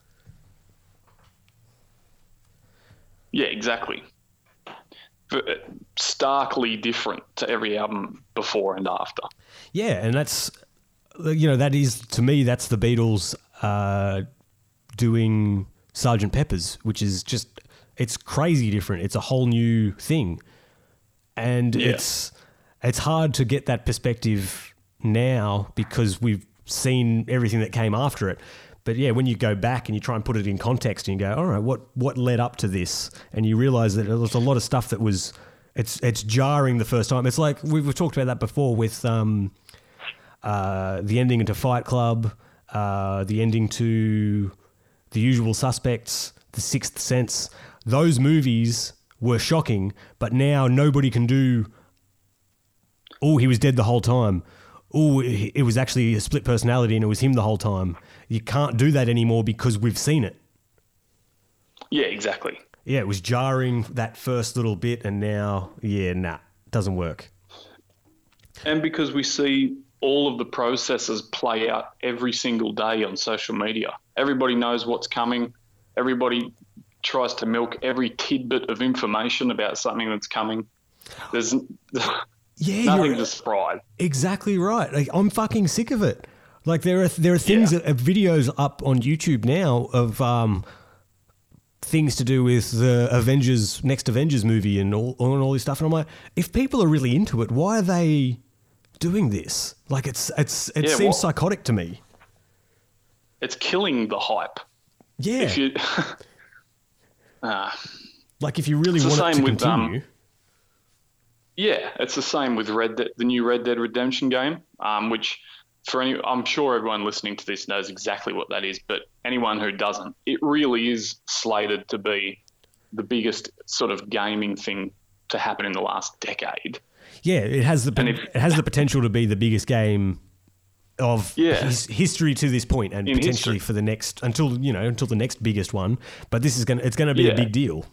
Yeah, exactly. V- Starkly different to every album before and after. Yeah, and that's, you know, that is, to me, that's the Beatles uh, doing Sergeant Pepper's, which is just, it's crazy different. It's a whole new thing. And Yeah. it's it's hard to get that perspective now because we've seen everything that came after it. But yeah, when you go back and you try and put it in context and you go, all right, what what led up to this? And you realize that there was a lot of stuff that was, it's it's jarring the first time. It's like, we've, we've talked about that before with um, uh, the ending to Fight Club, uh, the ending to The Usual Suspects, The Sixth Sense. Those movies were shocking, but now nobody can do, oh, he was dead the whole time. Oh, it was actually a split personality and it was him the whole time. You can't do that anymore because we've seen it. Yeah, exactly. Yeah, it was jarring that first little bit, and now, yeah, nah, doesn't work. And because we see all of the processes play out every single day on social media. Everybody knows what's coming. Everybody tries to milk every tidbit of information about something that's coming. There's Yeah, nothing you're to surprise. exactly right. Like, I'm fucking sick of it. Like there are there are things, Yeah. that, uh, videos up on YouTube now of um, things to do with the Avengers, next Avengers movie and all, and all this stuff. And I'm like, if people are really into it, why are they doing this? Like it's it's it Yeah, seems what- psychotic to me. It's killing the hype. Yeah, If you, Ah, like if you really It's the want it to same with, um, continue. yeah, it's the same with Red Dead, the new Red Dead Redemption game, um, which for any, I'm sure everyone listening to this knows exactly what that is, but anyone who doesn't, it really is slated to be the biggest sort of gaming thing to happen in the last decade. Yeah, it has the if, it has the potential to be the biggest game of yeah. his history to this point, and In potentially history. for the next until you know until the next biggest one. But this is gonna it's gonna be Yeah. a big deal.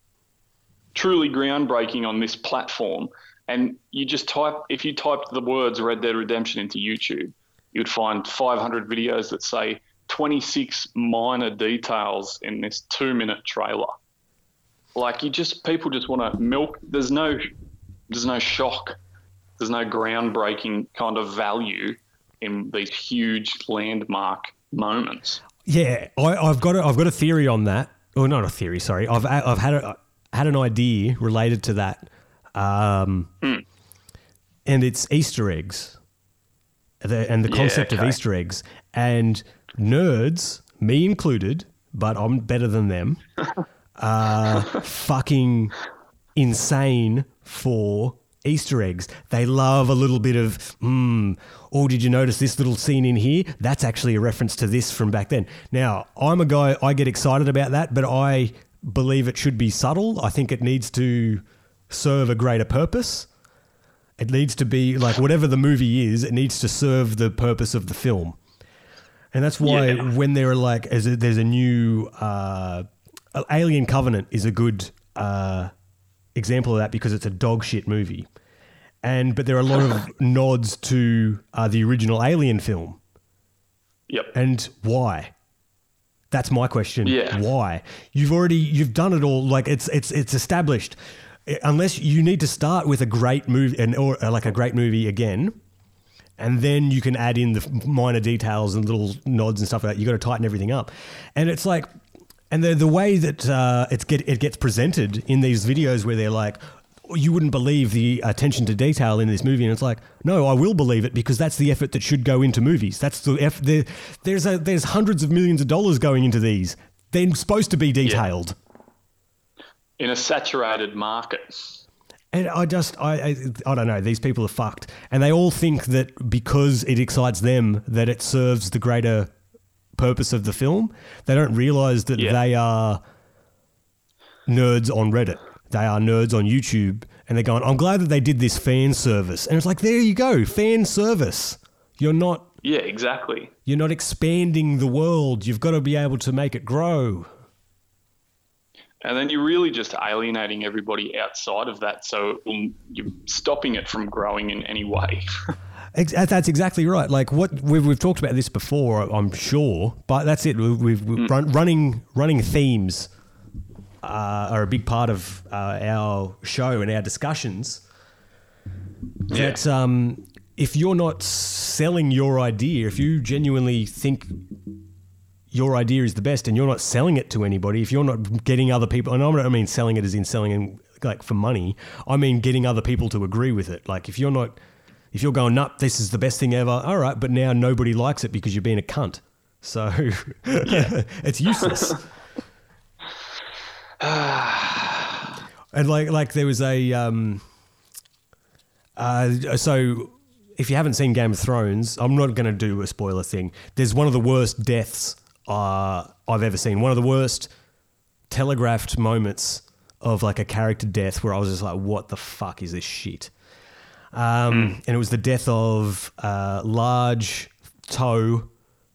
Truly groundbreaking on this platform. And you just type, if you typed the words Red Dead Redemption into YouTube, you'd find five hundred videos that say twenty-six minor details in this two minute trailer. Like you just, people just want to milk. There's no, there's no shock. There's no groundbreaking kind of value in these huge landmark moments. Yeah, I, I've got a, I've got a theory on that. Or not a theory, sorry. I've I've had a, had an idea related to that. Um, mm. And it's Easter eggs, the, and the Yeah, concept okay. of Easter eggs. And nerds, me included, but I'm better than them, are fucking insane for Easter eggs. They love a little bit of, hmm, oh, did you notice this little scene in here? That's actually a reference to this from back then. Now, I'm a guy, I get excited about that, but I believe it should be subtle. I think it needs to serve a greater purpose. It needs to be like whatever the movie is, it needs to serve the purpose of the film. And that's why Yeah. when there are like, as a, there's a new uh, Alien Covenant is a good uh, example of that because it's a dog shit movie. And but there are a lot of nods to uh, the original Alien film. Yep. And why? That's my question. Yeah. Why? You've already you've done it all. Like it's it's it's established. Unless you need to start with a great movie and or like a great movie again, and then you can add in the minor details and little nods and stuff like that. You got to tighten everything up, and it's like, and the the way that uh, it's get it gets presented in these videos where they're like, you wouldn't believe the attention to detail in this movie, and it's like, no, I will believe it because that's the effort that should go into movies. That's the eff- there, there's a there's hundreds of millions of dollars going into these. They're supposed to be detailed. In a saturated market. And I just, I, I, I don't know. These people are fucked, and they all think that because it excites them, that it serves the greater purpose of the film. They don't realize that Yeah. they are nerds on Reddit. They are nerds on YouTube, and they're going, "I'm glad that they did this fan service." And it's like, there you go, fan service. You're not, Yeah, exactly. you're not expanding the world. You've got to be able to make it grow. And then you're really just alienating everybody outside of that. So um, you're stopping it from growing in any way. Ex- That's exactly right. Like what we've, we've talked about this before, I'm sure, but that's it. We've, we've Mm. run, running running themes uh, are a big part of uh, our show and our discussions. That um, if you're not selling your idea, if you genuinely think your idea is the best and you're not selling it to anybody, if you're not getting other people, and I don't mean selling it as in selling it like for money, I mean getting other people to agree with it. Like if you're not, if you're going, nup, this is the best thing ever, all right, but now nobody likes it because you're being a cunt. So it's useless. And like, like there was a, um, uh, so if you haven't seen Game of Thrones, I'm not going to do a spoiler thing. There's one of the worst deaths uh, I've ever seen. One of the worst telegraphed moments of like a character death where I was just like, what the fuck is this shit? Um, mm. And it was the death of uh, Large Toe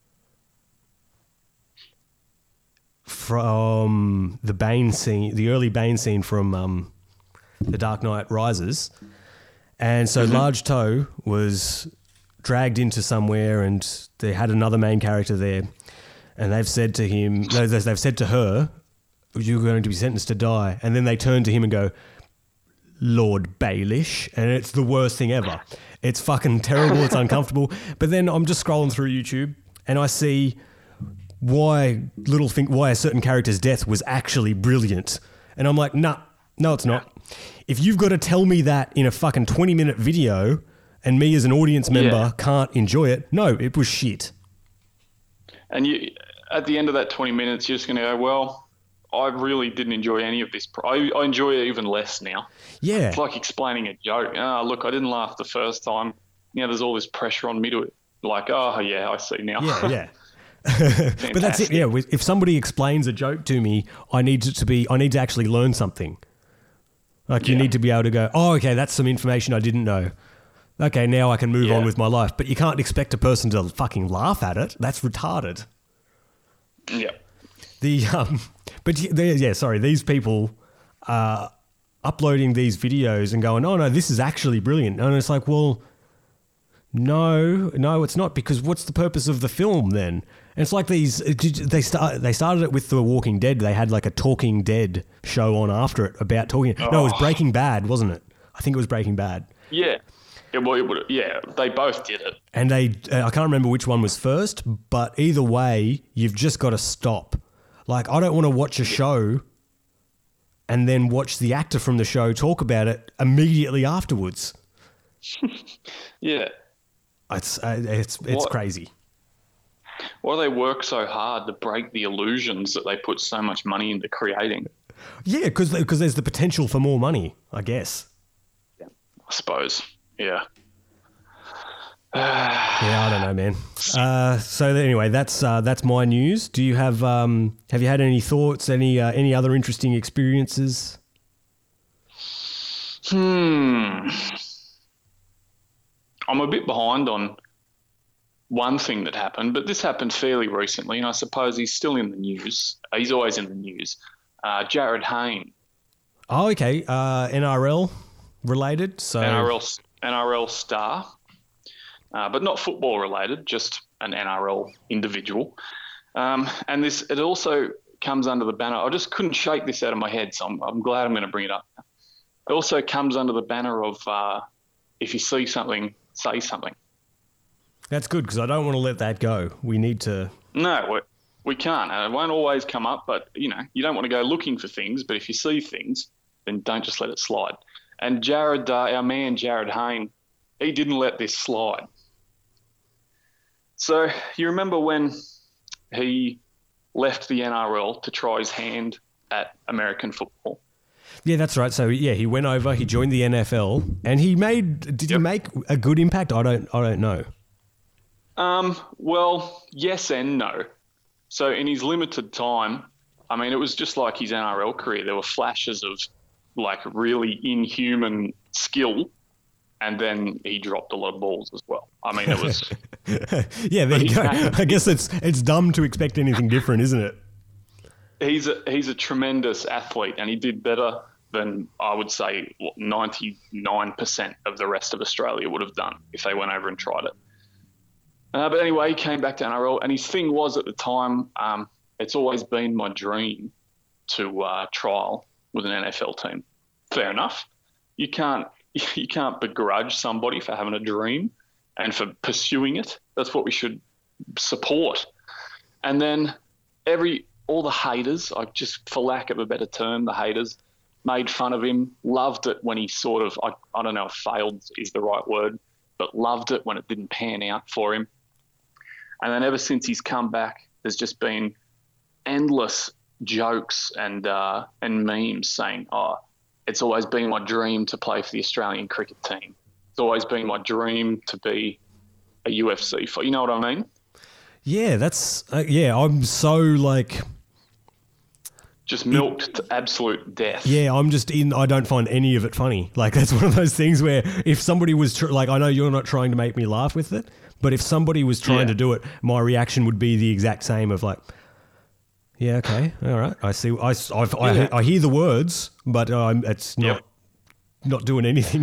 from the Bane scene, the early Bane scene from um, The Dark Knight Rises. And so mm-hmm. Large Toe was dragged into somewhere and they had another main character there. And they've said to him, no, they've said to her, you're going to be sentenced to die. And then they turn to him and go, Lord Baelish. And it's the worst thing ever. It's fucking terrible. It's uncomfortable. But then I'm just scrolling through YouTube and I see why little think why a certain character's death was actually brilliant. And I'm like, nah, no, it's not. If you've got to tell me that in a fucking twenty minute video and me as an audience member yeah. can't enjoy it, no, it was shit. And you, at the end of that twenty minutes, you're just going to go, well, I really didn't enjoy any of this. I, I enjoy it even less now. Yeah. It's like explaining a joke. Ah, look, I didn't laugh the first time. Now there's all this pressure on me to, like, oh, yeah, I see now. Yeah, yeah. But that's it. Yeah, if somebody explains a joke to me, I need it to be. I need to actually learn something. Like you Yeah. need to be able to go, oh, okay, that's some information I didn't know. Okay, now I can move Yeah. on with my life. But you can't expect a person to fucking laugh at it. That's retarded. Yeah. The um, but y- they- yeah, sorry, these people are uploading these videos and going, oh no, this is actually brilliant. And it's like, well, no, no, it's not, because what's the purpose of the film then? And it's like these they start they started it with The Walking Dead. They had like a Talking Dead show on after it about talking. No, it was Breaking Bad, wasn't it? I think it was Breaking Bad. Yeah. It, well, it would, yeah, they both did it. And they, uh, I can't remember which one was first, but either way, you've just got to stop. Like, I don't want to watch a show and then watch the actor from the show talk about it immediately afterwards. Yeah. It's uh, it's it's What? crazy. Why do they work so hard to break the illusions that they put so much money into creating? Yeah, because because there's the potential for more money, I guess. I suppose. Yeah. Yeah, I don't know, man. Uh, so anyway, that's uh, that's my news. Do you have um, have you had any thoughts? Any uh, any other interesting experiences? Hmm. I'm a bit behind on one thing that happened, but this happened fairly recently, and I suppose he's still in the news. He's always in the news. Uh, Jared Hayne, Oh, okay. Uh, N R L related. So N R L N R L star, uh, but not football related, just an N R L individual. Um, and this it also comes under the banner. I just couldn't shake this out of my head, so I'm, I'm glad I'm going to bring it up. It also comes under the banner of uh, if you see something, say something. that's good, because I don't want to let that go. We need to. No, we, we can't. And it won't always come up, but, you know, you don't want to go looking for things, but if you see things, then don't just let it slide. And Jared, uh, our man Jared Hayne, he didn't let this slide. So you remember when he left the N R L to try his hand at American football? Yeah, that's right. So yeah, he went over. He joined the N F L, and he made. Did he Yep. make a good impact? I don't. I don't know. Um, well, yes and no. So in his limited time, I mean, it was just like his N R L career. There were flashes of like really inhuman skill, and then he dropped a lot of balls as well. I mean, it was Yeah, there you he go. can- I guess it's it's dumb to expect anything different, isn't it? he's a he's a tremendous athlete, and he did better than I would say ninety-nine percent of the rest of Australia would have done if they went over and tried it. Uh, but anyway, he came back to N R L, and his thing was at the time, um, it's always been my dream to uh, trial with an N F L team. Fair enough. You can't you can't begrudge somebody for having a dream and for pursuing it. That's what we should support. And then every all the haters, I just for lack of a better term, the haters made fun of him, loved it when he sort of I, I don't know if failed is the right word, but loved it when it didn't pan out for him. And then ever since he's come back, there's just been endless jokes and uh, and memes saying, oh, it's always been my dream to play for the Australian cricket team. It's always been my dream to be a U F C fighter. You know what I mean? Yeah, that's uh, yeah. I'm so like Just milked to absolute death. yeah. I'm just in. I don't find any of it funny. Like that's one of those things where if somebody was tr- like, I know you're not trying to make me laugh with it, but if somebody was trying Yeah. to do it, my reaction would be the exact same of like, yeah, okay, all right, I see. I I've, Yeah. I, I hear the words, but um, it's not Yep. not doing anything.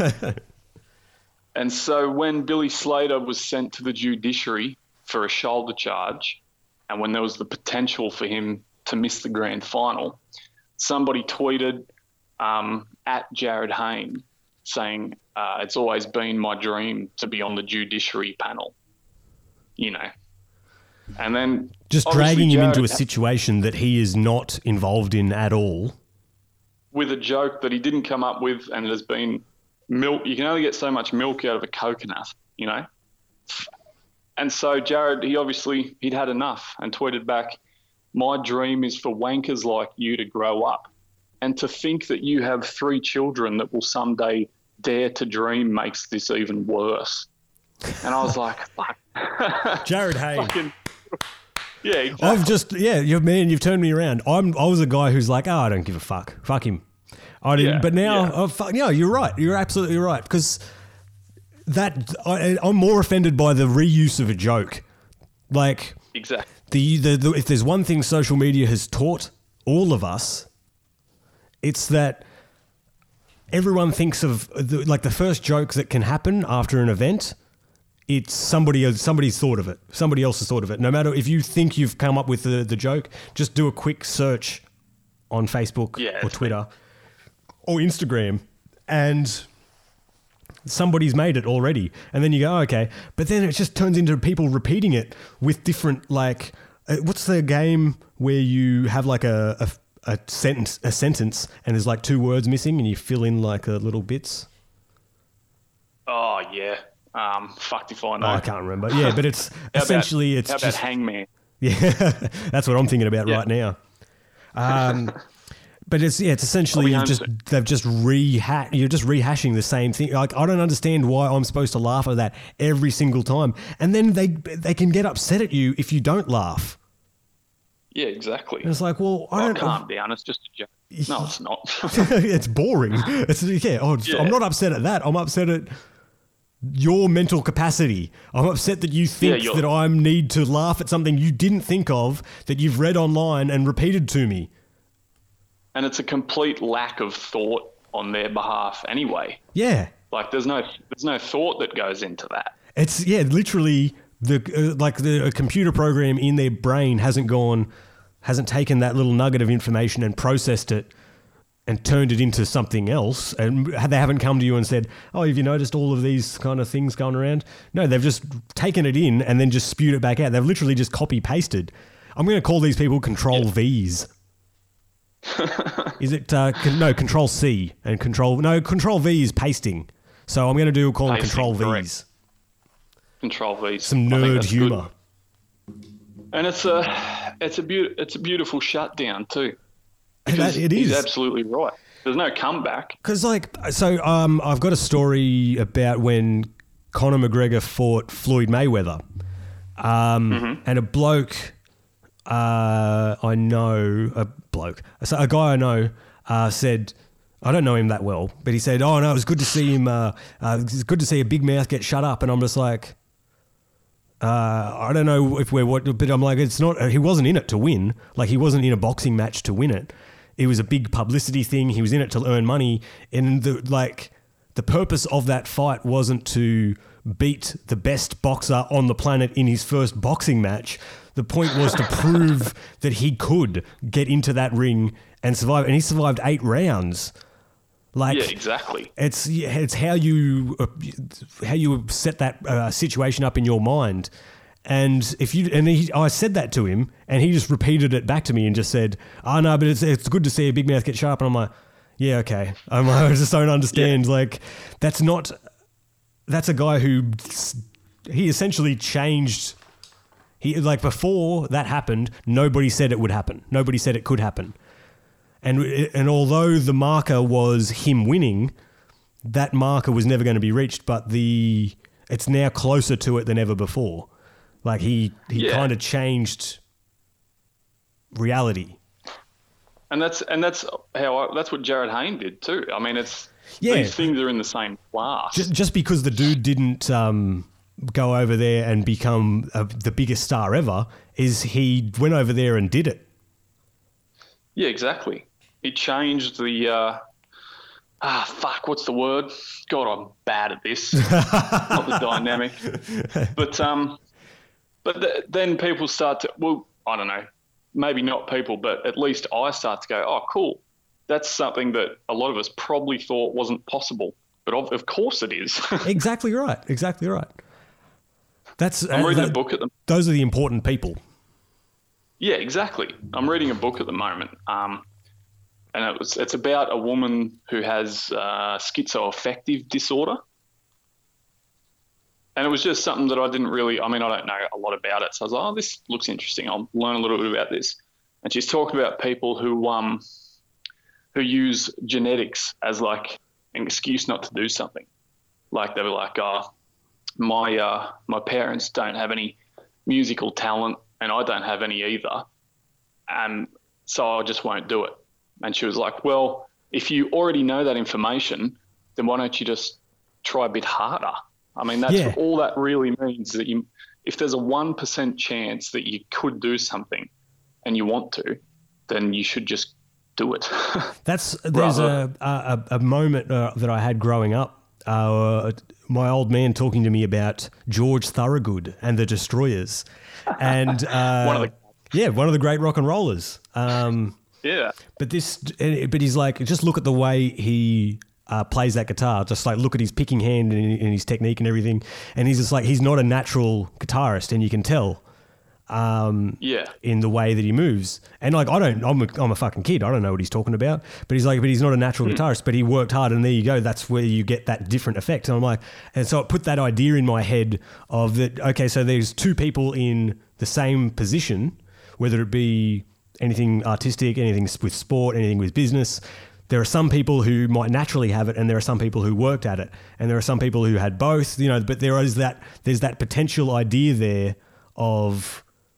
And so when Billy Slater was sent to the judiciary for a shoulder charge, and when there was the potential for him to miss the grand final, somebody tweeted um, at Jared Hayne saying, uh, it's always been my dream to be on the judiciary panel, you know. And then Just obviously dragging him Jared, into a situation that he is not involved in at all. with a joke that he didn't come up with, and it has been milk. You can only get so much milk out of a coconut, you know. And so Jared, he obviously he'd had enough and tweeted back, "My dream is for wankers like you to grow up, and to think that you have three children that will someday dare to dream makes this even worse." And I was like, "Fuck, Jared Hayne. fucking yeah." Exactly. I've just yeah, you man, you've turned me around. I'm I was a guy who's like, oh, I don't give a fuck. Fuck him. I didn't, Yeah, but now, yeah. oh, fuck, yeah, you're right. You're absolutely right because that I, I'm more offended by the reuse of a joke. Like Exactly. the, the the if there's one thing social media has taught all of us, it's that everyone thinks of the, like the first joke that can happen after an event. It's somebody somebody's thought of it. Somebody else has thought of it. No matter if you think you've come up with the, the joke, just do a quick search on Facebook Yeah, or it's Twitter or Instagram, and somebody's made it already. And then you go, oh, okay. But then it just turns into people repeating it with different, like, uh, what's the game where you have like a, a, a sentence a sentence and there's like two words missing and you fill in like uh, little bits? Oh, yeah. Um, fucked if I know. Oh, I can't remember. Yeah, but it's How essentially about, it's how about just Hangman? yeah. That's what I'm thinking about Yeah. right now. Um, but it's yeah, it's essentially Are we you've home just soon? they've just reha- you're just rehashing the same thing. Like I don't understand why I'm supposed to laugh at that every single time, and then they they can get upset at you if you don't laugh. Yeah, exactly. And it's like, well, I Oh, don't. calm down. It's just a joke. No, it's not. It's boring. It's yeah, oh, it's- Yeah. I'm not upset at that. I'm upset at your mental capacity. I'm upset that you think Yeah, you're- that I need to laugh at something you didn't think of that you've read online and repeated to me. And it's a complete lack of thought on their behalf anyway. Yeah. Like there's no there's no thought that goes into that. It's yeah, literally the uh, like the a computer program in their brain hasn't gone, hasn't taken that little nugget of information and processed it and turned it into something else. And they haven't come to you and said, "Oh, have you noticed all of these kind of things going around?" No, they've just taken it in and then just spewed it back out. They've literally just copy pasted. I'm going to call these people Control V's. Is it uh, con- no Control C and Control no Control V is pasting. So I'm going to do call them Pasting, Control correct. V's. Control V. Some I think nerd that's good. humor. And it's a it's a beau- it's a beautiful shutdown too. And that- it He's is. absolutely right. There's no comeback. Because, like, so um, I've got a story about when Conor McGregor fought Floyd Mayweather. Um, Mm-hmm. And a bloke uh, I know, a bloke, so a guy I know uh, said, I don't know him that well, but he said, oh, no, it was good to see him. Uh, uh, it's good to see a big mouth get shut up. And I'm just like, uh, I don't know if we're what, but I'm like, it's not, he wasn't in it to win. Like, he wasn't in a boxing match to win it. It was a big publicity thing. He was in it to earn money. And the, like, the purpose of that fight wasn't to beat the best boxer on the planet in his first boxing match. The point was to prove that he could get into that ring and survive. And he survived eight rounds. Like, Yeah, exactly. it's it's how you uh, how you set that uh, situation up in your mind, and if you and he, I said that to him, and he just repeated it back to me and just said, "Oh no, but it's it's good to see a big mouth get shut up." And I'm like, "Yeah, okay." I'm like, I just don't understand. Like, that's not that's a guy who he essentially changed. He like before that happened, nobody said it would happen. Nobody said it could happen. And and although the marker was him winning, that marker was never going to be reached. But the it's now closer to it than ever before. Like he he Yeah. kind of changed reality. And that's and that's how I, that's what Jared Hayne did too. I mean, it's Yeah. these things are in the same class. Just, just because the dude didn't um, go over there and become uh, the biggest star ever, is he went over there and did it. Yeah, exactly. It changed the uh, ah fuck. What's the word? God, I'm bad at this. Not the dynamic, but um, but th- then people start to well, I don't know, maybe not people, but at least I start to go, oh, cool. That's something that a lot of us probably thought wasn't possible, but of, of course it is. Exactly right. Exactly right. That's I'm uh, reading that- a book at the Those are the important people. Yeah, exactly. I'm reading a book at the moment, um, and it was, it's about a woman who has uh, schizoaffective disorder. And it was just something that I didn't really, I mean, I don't know a lot about it. So I was like, oh, this looks interesting. I'll learn a little bit about this. And she's talking about people who um, who use genetics as like an excuse not to do something. Like they were like, oh, my, uh, my parents don't have any musical talent, and I don't have any either. And so I just won't do it. And she was like, well, if you already know that information, then why don't you just try a bit harder? I mean, that's Yeah. all that really means, that you, if there's a one percent chance that you could do something and you want to, then you should just do it. That's there's a, a a moment uh, that I had growing up. Uh, my old man talking to me about George Thorogood and the Destroyers, and uh, One of the- yeah, one of the great rock and rollers. Um, Yeah. but this, but he's like, just look at the way he uh, plays that guitar. Just like look at his picking hand and, and his technique and everything. And he's just like, he's not a natural guitarist, and you can tell. Um, Yeah. in the way that he moves. And like, I don't, I'm a, I'm a fucking kid. I don't know what he's talking about, but he's like, but he's not a natural Hmm. guitarist, but he worked hard, and there you go. That's where you get that different effect. And I'm like, and so it put that idea in my head of that. Okay. So there's two people in the same position, whether it be anything artistic, anything with sport, anything with business. There are some people who might naturally have it, and there are some people who worked at it, and there are some people who had both, you know, but there is that, there's that potential idea there of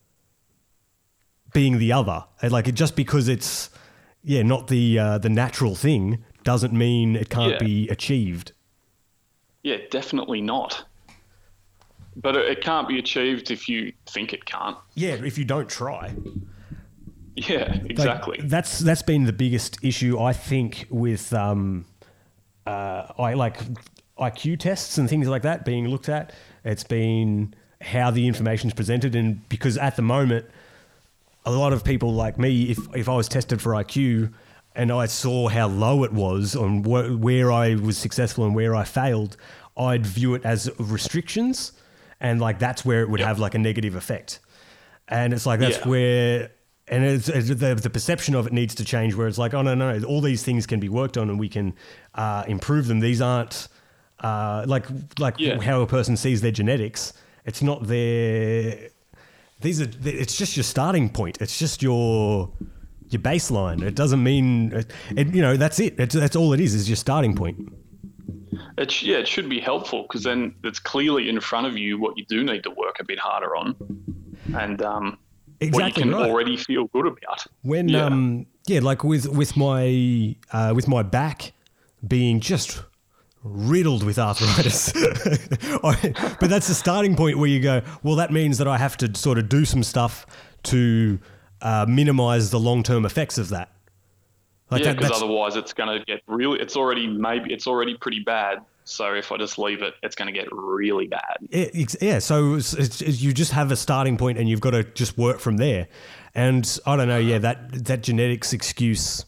being the other. And like, it just because it's, yeah, not the uh, the natural thing doesn't mean it can't Yeah. be achieved. Yeah, definitely not. But it, it can't be achieved if you think it can't. Yeah, if you don't try. Yeah, Like, exactly. that's that's been the biggest issue, I think, with um, uh, I like I Q tests and things like that being looked at. It's been how the information is presented, and because at the moment, a lot of people like me, if if I was tested for I Q and I saw how low it was on wh- where I was successful and where I failed, I'd view it as restrictions, and like that's where it would Yep. have like a negative effect. And it's like that's Yeah. where, and it's, it's the the perception of it needs to change. Where it's like, oh no no, all these things can be worked on and we can uh, improve them. These aren't uh, like like Yeah. how a person sees their genetics. It's not their. These are. It's just your starting point. It's just your your baseline. It doesn't mean. It, it, you know, that's it. It's, that's all it is. Is your starting point. It sh- yeah, it should be helpful, because then it's clearly in front of you what you do need to work a bit harder on, and um, Exactly what you can right. already feel good about. When Yeah. um yeah, like with with my uh, with my back being just riddled with arthritis. I, but that's the starting point where you go, well, that means that I have to sort of do some stuff to uh, minimize the long term effects of that. Like yeah, that- because that's- otherwise it's going to get really. It's already maybe it's already pretty bad. So if I just leave it, it's going to get really bad. Yeah, ex- yeah, so it's, it's, it's- you just have a starting point and you've got to just work from there. And I don't know, yeah, that that genetics excuse,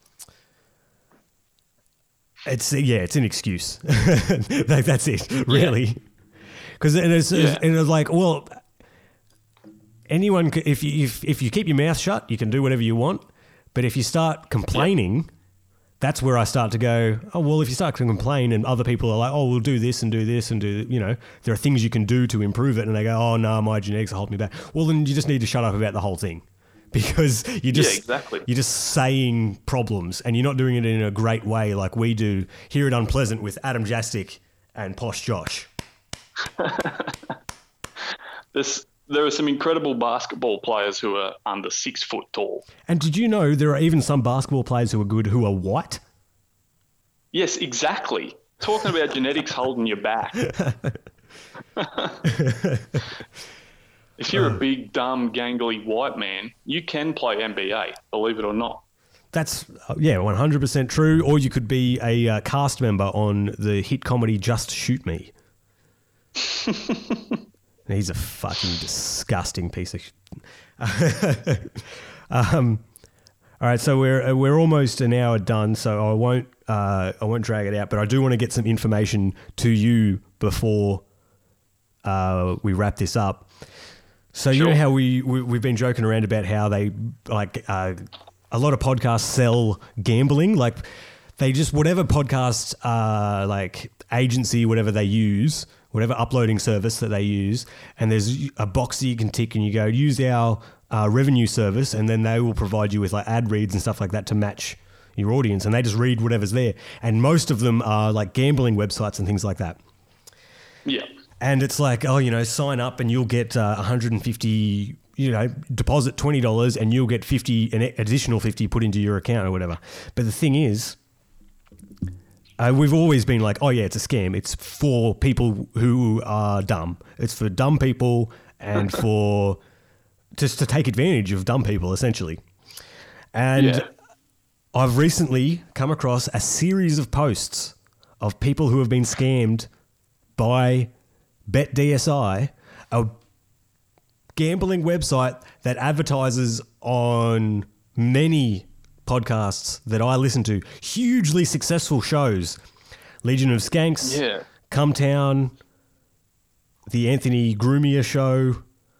it's yeah, it's an excuse. Like, that's it, really. Because and it's, Yeah. and it's like, well, anyone, c- if you if if you keep your mouth shut, you can do whatever you want. But if you start complaining, that's where I start to go, oh, well, if you start to complain and other people are like, oh, we'll do this and do this and do, you know, there are things you can do to improve it. And they go, oh, no, my genetics will hold me back. Well, then you just need to shut up about the whole thing, because you're just, Yeah, exactly. you're just saying problems and you're not doing it in a great way like we do here at Unpleasant with Adam Jastic and Posh Josh. This there are some incredible basketball players who are under six foot tall. And did you know there are even some basketball players who are good who are white? Yes, exactly. Talking about genetics holding you back. If you're a big, dumb, gangly white man, you can play N B A, believe it or not. That's, uh, yeah, one hundred percent true. Or you could be a uh, cast member on the hit comedy Just Shoot Me. He's a fucking disgusting piece of shit. um, all right, so we're uh, we're almost an hour done, so I won't uh, I won't drag it out, but I do want to get some information to you before uh, we wrap this up. So you Sure. know how we, we we've been joking around about how they like uh, a lot of podcasts sell gambling, like they just whatever podcast uh, like agency, whatever they use, whatever uploading service that they use, and there's a box that you can tick and you go, use our uh, revenue service, and then they will provide you with like ad reads and stuff like that to match your audience, and they just read whatever's there. And most of them are like gambling websites and things like that. Yeah. And it's like, oh, you know, sign up and you'll get uh, one hundred fifty, you know, deposit twenty dollars and you'll get fifty, an additional fifty put into your account or whatever. But the thing is, Uh, we've always been like, oh yeah, it's a scam. It's for people who are dumb. It's for dumb people and for just to take advantage of dumb people, essentially. And Yeah. I've recently come across a series of posts of people who have been scammed by BetDSI, a gambling website that advertises on many podcasts that I listen to, hugely successful shows. Legion of Skanks, Yeah. Come Town, the Anthony Groomier Show,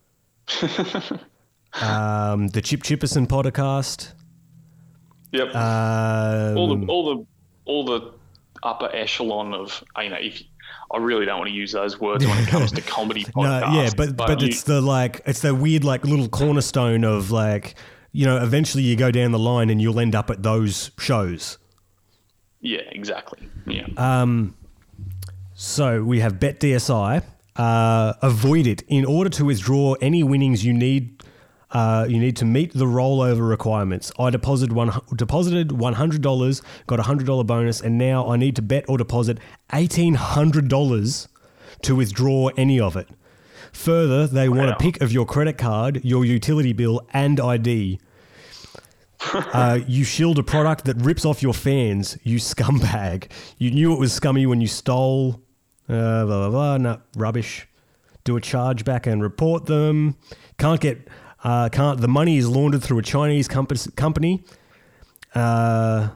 um, the Chip Chipperson podcast. Yep. Um, all the all the all the upper echelon of you know. If, I really don't want to use those words when it comes to comedy podcasts. No, yeah, but but, you, it's the like it's the weird like little cornerstone of like, you know, eventually you go down the line and you'll end up at those shows. yeah, exactly. Yeah. Um, so we have BetDSI. Uh, avoid it. In order to withdraw any winnings, you need uh, you need to meet the rollover requirements. I deposited one deposited one hundred dollars, got a hundred dollar bonus, and now I need to bet or deposit eighteen hundred dollars to withdraw any of it. Further, they want a Wow. pic of your credit card, your utility bill, and I D. Uh, you shield a product that rips off your fans, you scumbag. You knew it was scummy when you stole, uh, blah, blah, blah, no, rubbish. Do a chargeback and report them. Can't get, uh, can't, the money is laundered through a Chinese compass, company. Uh,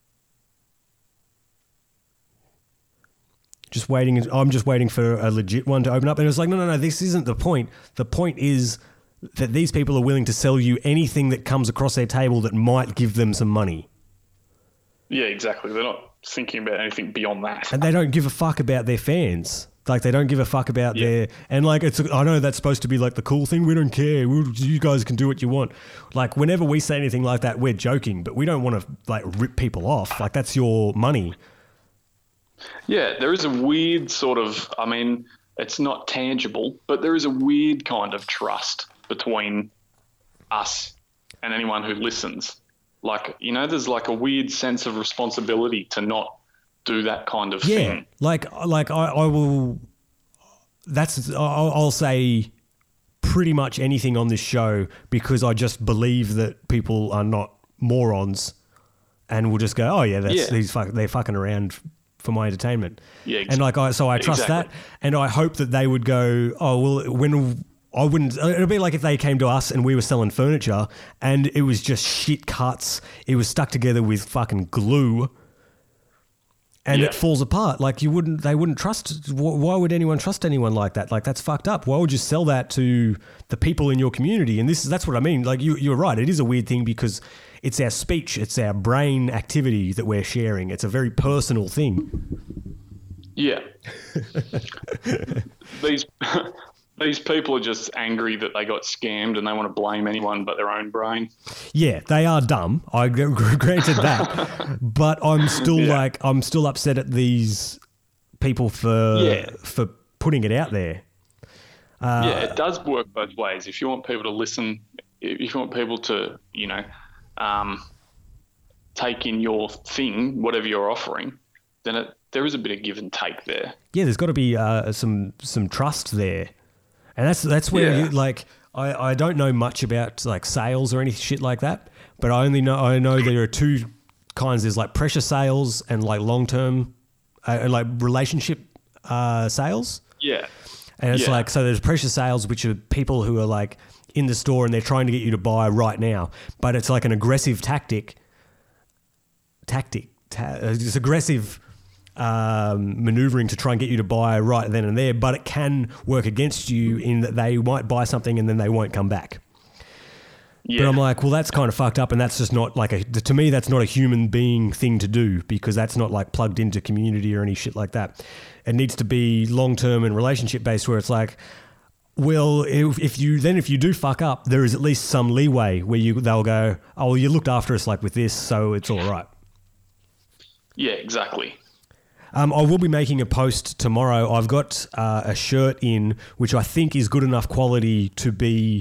just waiting, I'm just waiting for a legit one to open up. And it's like, no, no, no, this isn't the point. The point is that these people are willing to sell you anything that comes across their table that might give them some money. Yeah, exactly. They're not thinking about anything beyond that. And they don't give a fuck about their fans. Like, they don't give a fuck about Yeah. their... And, like, it's I know that's supposed to be, like, the cool thing. We don't care. We, you guys can do what you want. Like, whenever we say anything like that, we're joking. But we don't want to, like, rip people off. Like, that's your money. Yeah, there is a weird sort of, I mean, it's not tangible, but there is a weird kind of trust between us and anyone who listens. Like, you know, there's like a weird sense of responsibility to not do that kind of Yeah. thing. Like, like I, I will... That's... I'll, I'll say pretty much anything on this show because I just believe that people are not morons and will just go, oh, yeah, that's Yeah. these fuck, they're fucking around for my entertainment. Yeah, ex- and like I, so I trust exactly. that, and I hope that they would go, oh well, when I wouldn't. It'd be like if they came to us and we were selling furniture, and it was just shit cuts. It was stuck together with fucking glue, and Yeah. it falls apart. Like you wouldn't, they wouldn't trust. wh- Why would anyone trust anyone like that? Like that's fucked up. Why would you sell that to the people in your community? And this is that's what I mean. Like you, you're right. It is a weird thing because it's our speech, it's our brain activity that we're sharing. It's a very personal thing. Yeah. these these people are just angry that they got scammed and they want to blame anyone but their own brain. Yeah, they are dumb. I g- granted that, but I'm still Yeah. like I'm still upset at these people for Yeah. for putting it out there. Uh, yeah, it does work both ways. If you want people to listen, if you want people to, you know, um, take in your thing, whatever you're offering, then it, there is a bit of give and take there. Yeah, there's got to be uh, some some trust there, and that's that's where Yeah. you, like I, I don't know much about like sales or any shit like that, but I only know I know there are two kinds. There's like pressure sales and like long term, uh, like relationship uh, sales. Yeah. And it's Yeah. like, so there's pressure sales, which are people who are like in the store and they're trying to get you to buy right now. But it's like an aggressive tactic. Tactic. Ta- it's aggressive um, maneuvering to try and get you to buy right then and there. But it can work against you in that they might buy something and then they won't come back. Yeah. But I'm like, well, that's kind of fucked up, and that's just not like a. To me, that's not a human being thing to do because that's not like plugged into community or any shit like that. It needs to be long term and relationship based, where it's like, well, if, if you then if you do fuck up, there is at least some leeway where you they'll go, oh, well, you looked after us like with this, so it's all right. Yeah, exactly. Um, I will be making a post tomorrow. I've got uh, a shirt in which I think is good enough quality to be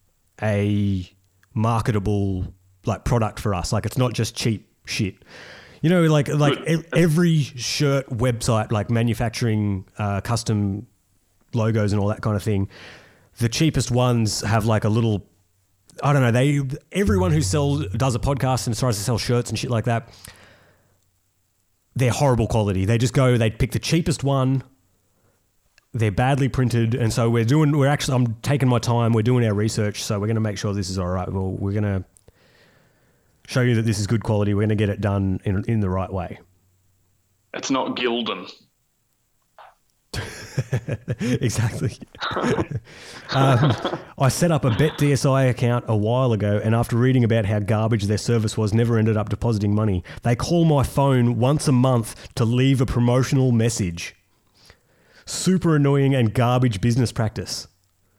a marketable like product for us. Like it's not just cheap shit. You know, like like Good. e- every shirt website, like manufacturing uh, custom logos and all that kind of thing, the cheapest ones have like a little, I don't know, they everyone who sells does a podcast and tries to sell shirts and shit like that, they're horrible quality. They just go, they pick the cheapest one. They're badly printed, and so we're doing. We're actually. I'm taking my time. We're doing our research, so we're going to make sure this is all right. Well, we're going to show you that this is good quality. We're going to get it done in in the right way. It's not Gildan. Exactly. um, I set up a BetDSI account a while ago, and after reading about how garbage their service was, never ended up depositing money. They call my phone once a month to leave a promotional message. Super annoying and garbage business practice.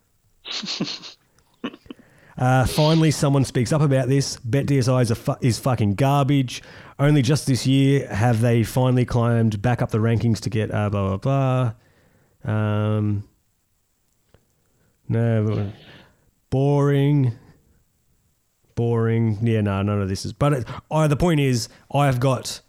uh, finally, someone speaks up about this. BetDSI is, a fu- is fucking garbage. Only just this year have they finally climbed back up the rankings to get uh, blah, blah, blah. Um, no, boring. Boring. Yeah, no, none of this is. But it, oh, the point is, I've got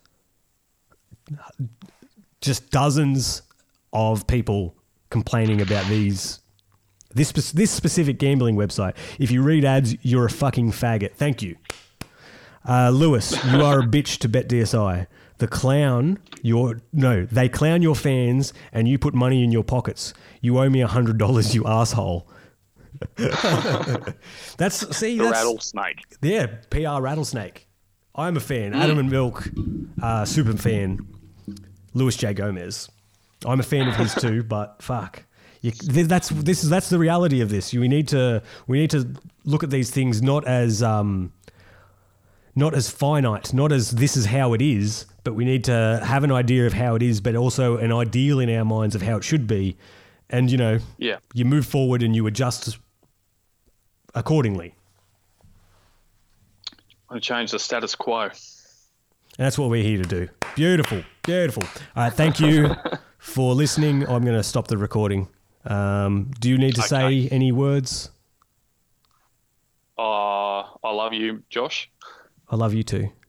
just dozens of people complaining about these this this specific gambling website. If you read ads, you're a fucking faggot. Thank you. Uh, Lewis, you are a bitch to BetDSI. The clown, your no, they clown your fans and you put money in your pockets. You owe me a hundred dollars, you asshole. That's see The that's rattlesnake. yeah, P R rattlesnake. I'm a fan. Adam and Milk, uh, super fan. Louis J. Gomez. I'm a fan of his too, but fuck, you, th- that's this is that's the reality of this. We need to we need to look at these things not as um, not as finite, not as this is how it is, but we need to have an idea of how it is, but also an ideal in our minds of how it should be, and you know, Yeah. you move forward and you adjust accordingly. I want to change the status quo. And that's what we're here to do. Beautiful, beautiful. All right, thank you for listening. I'm going to stop the recording. Um, do you need to Okay. say any words? Uh, I love you, Josh. I love you too.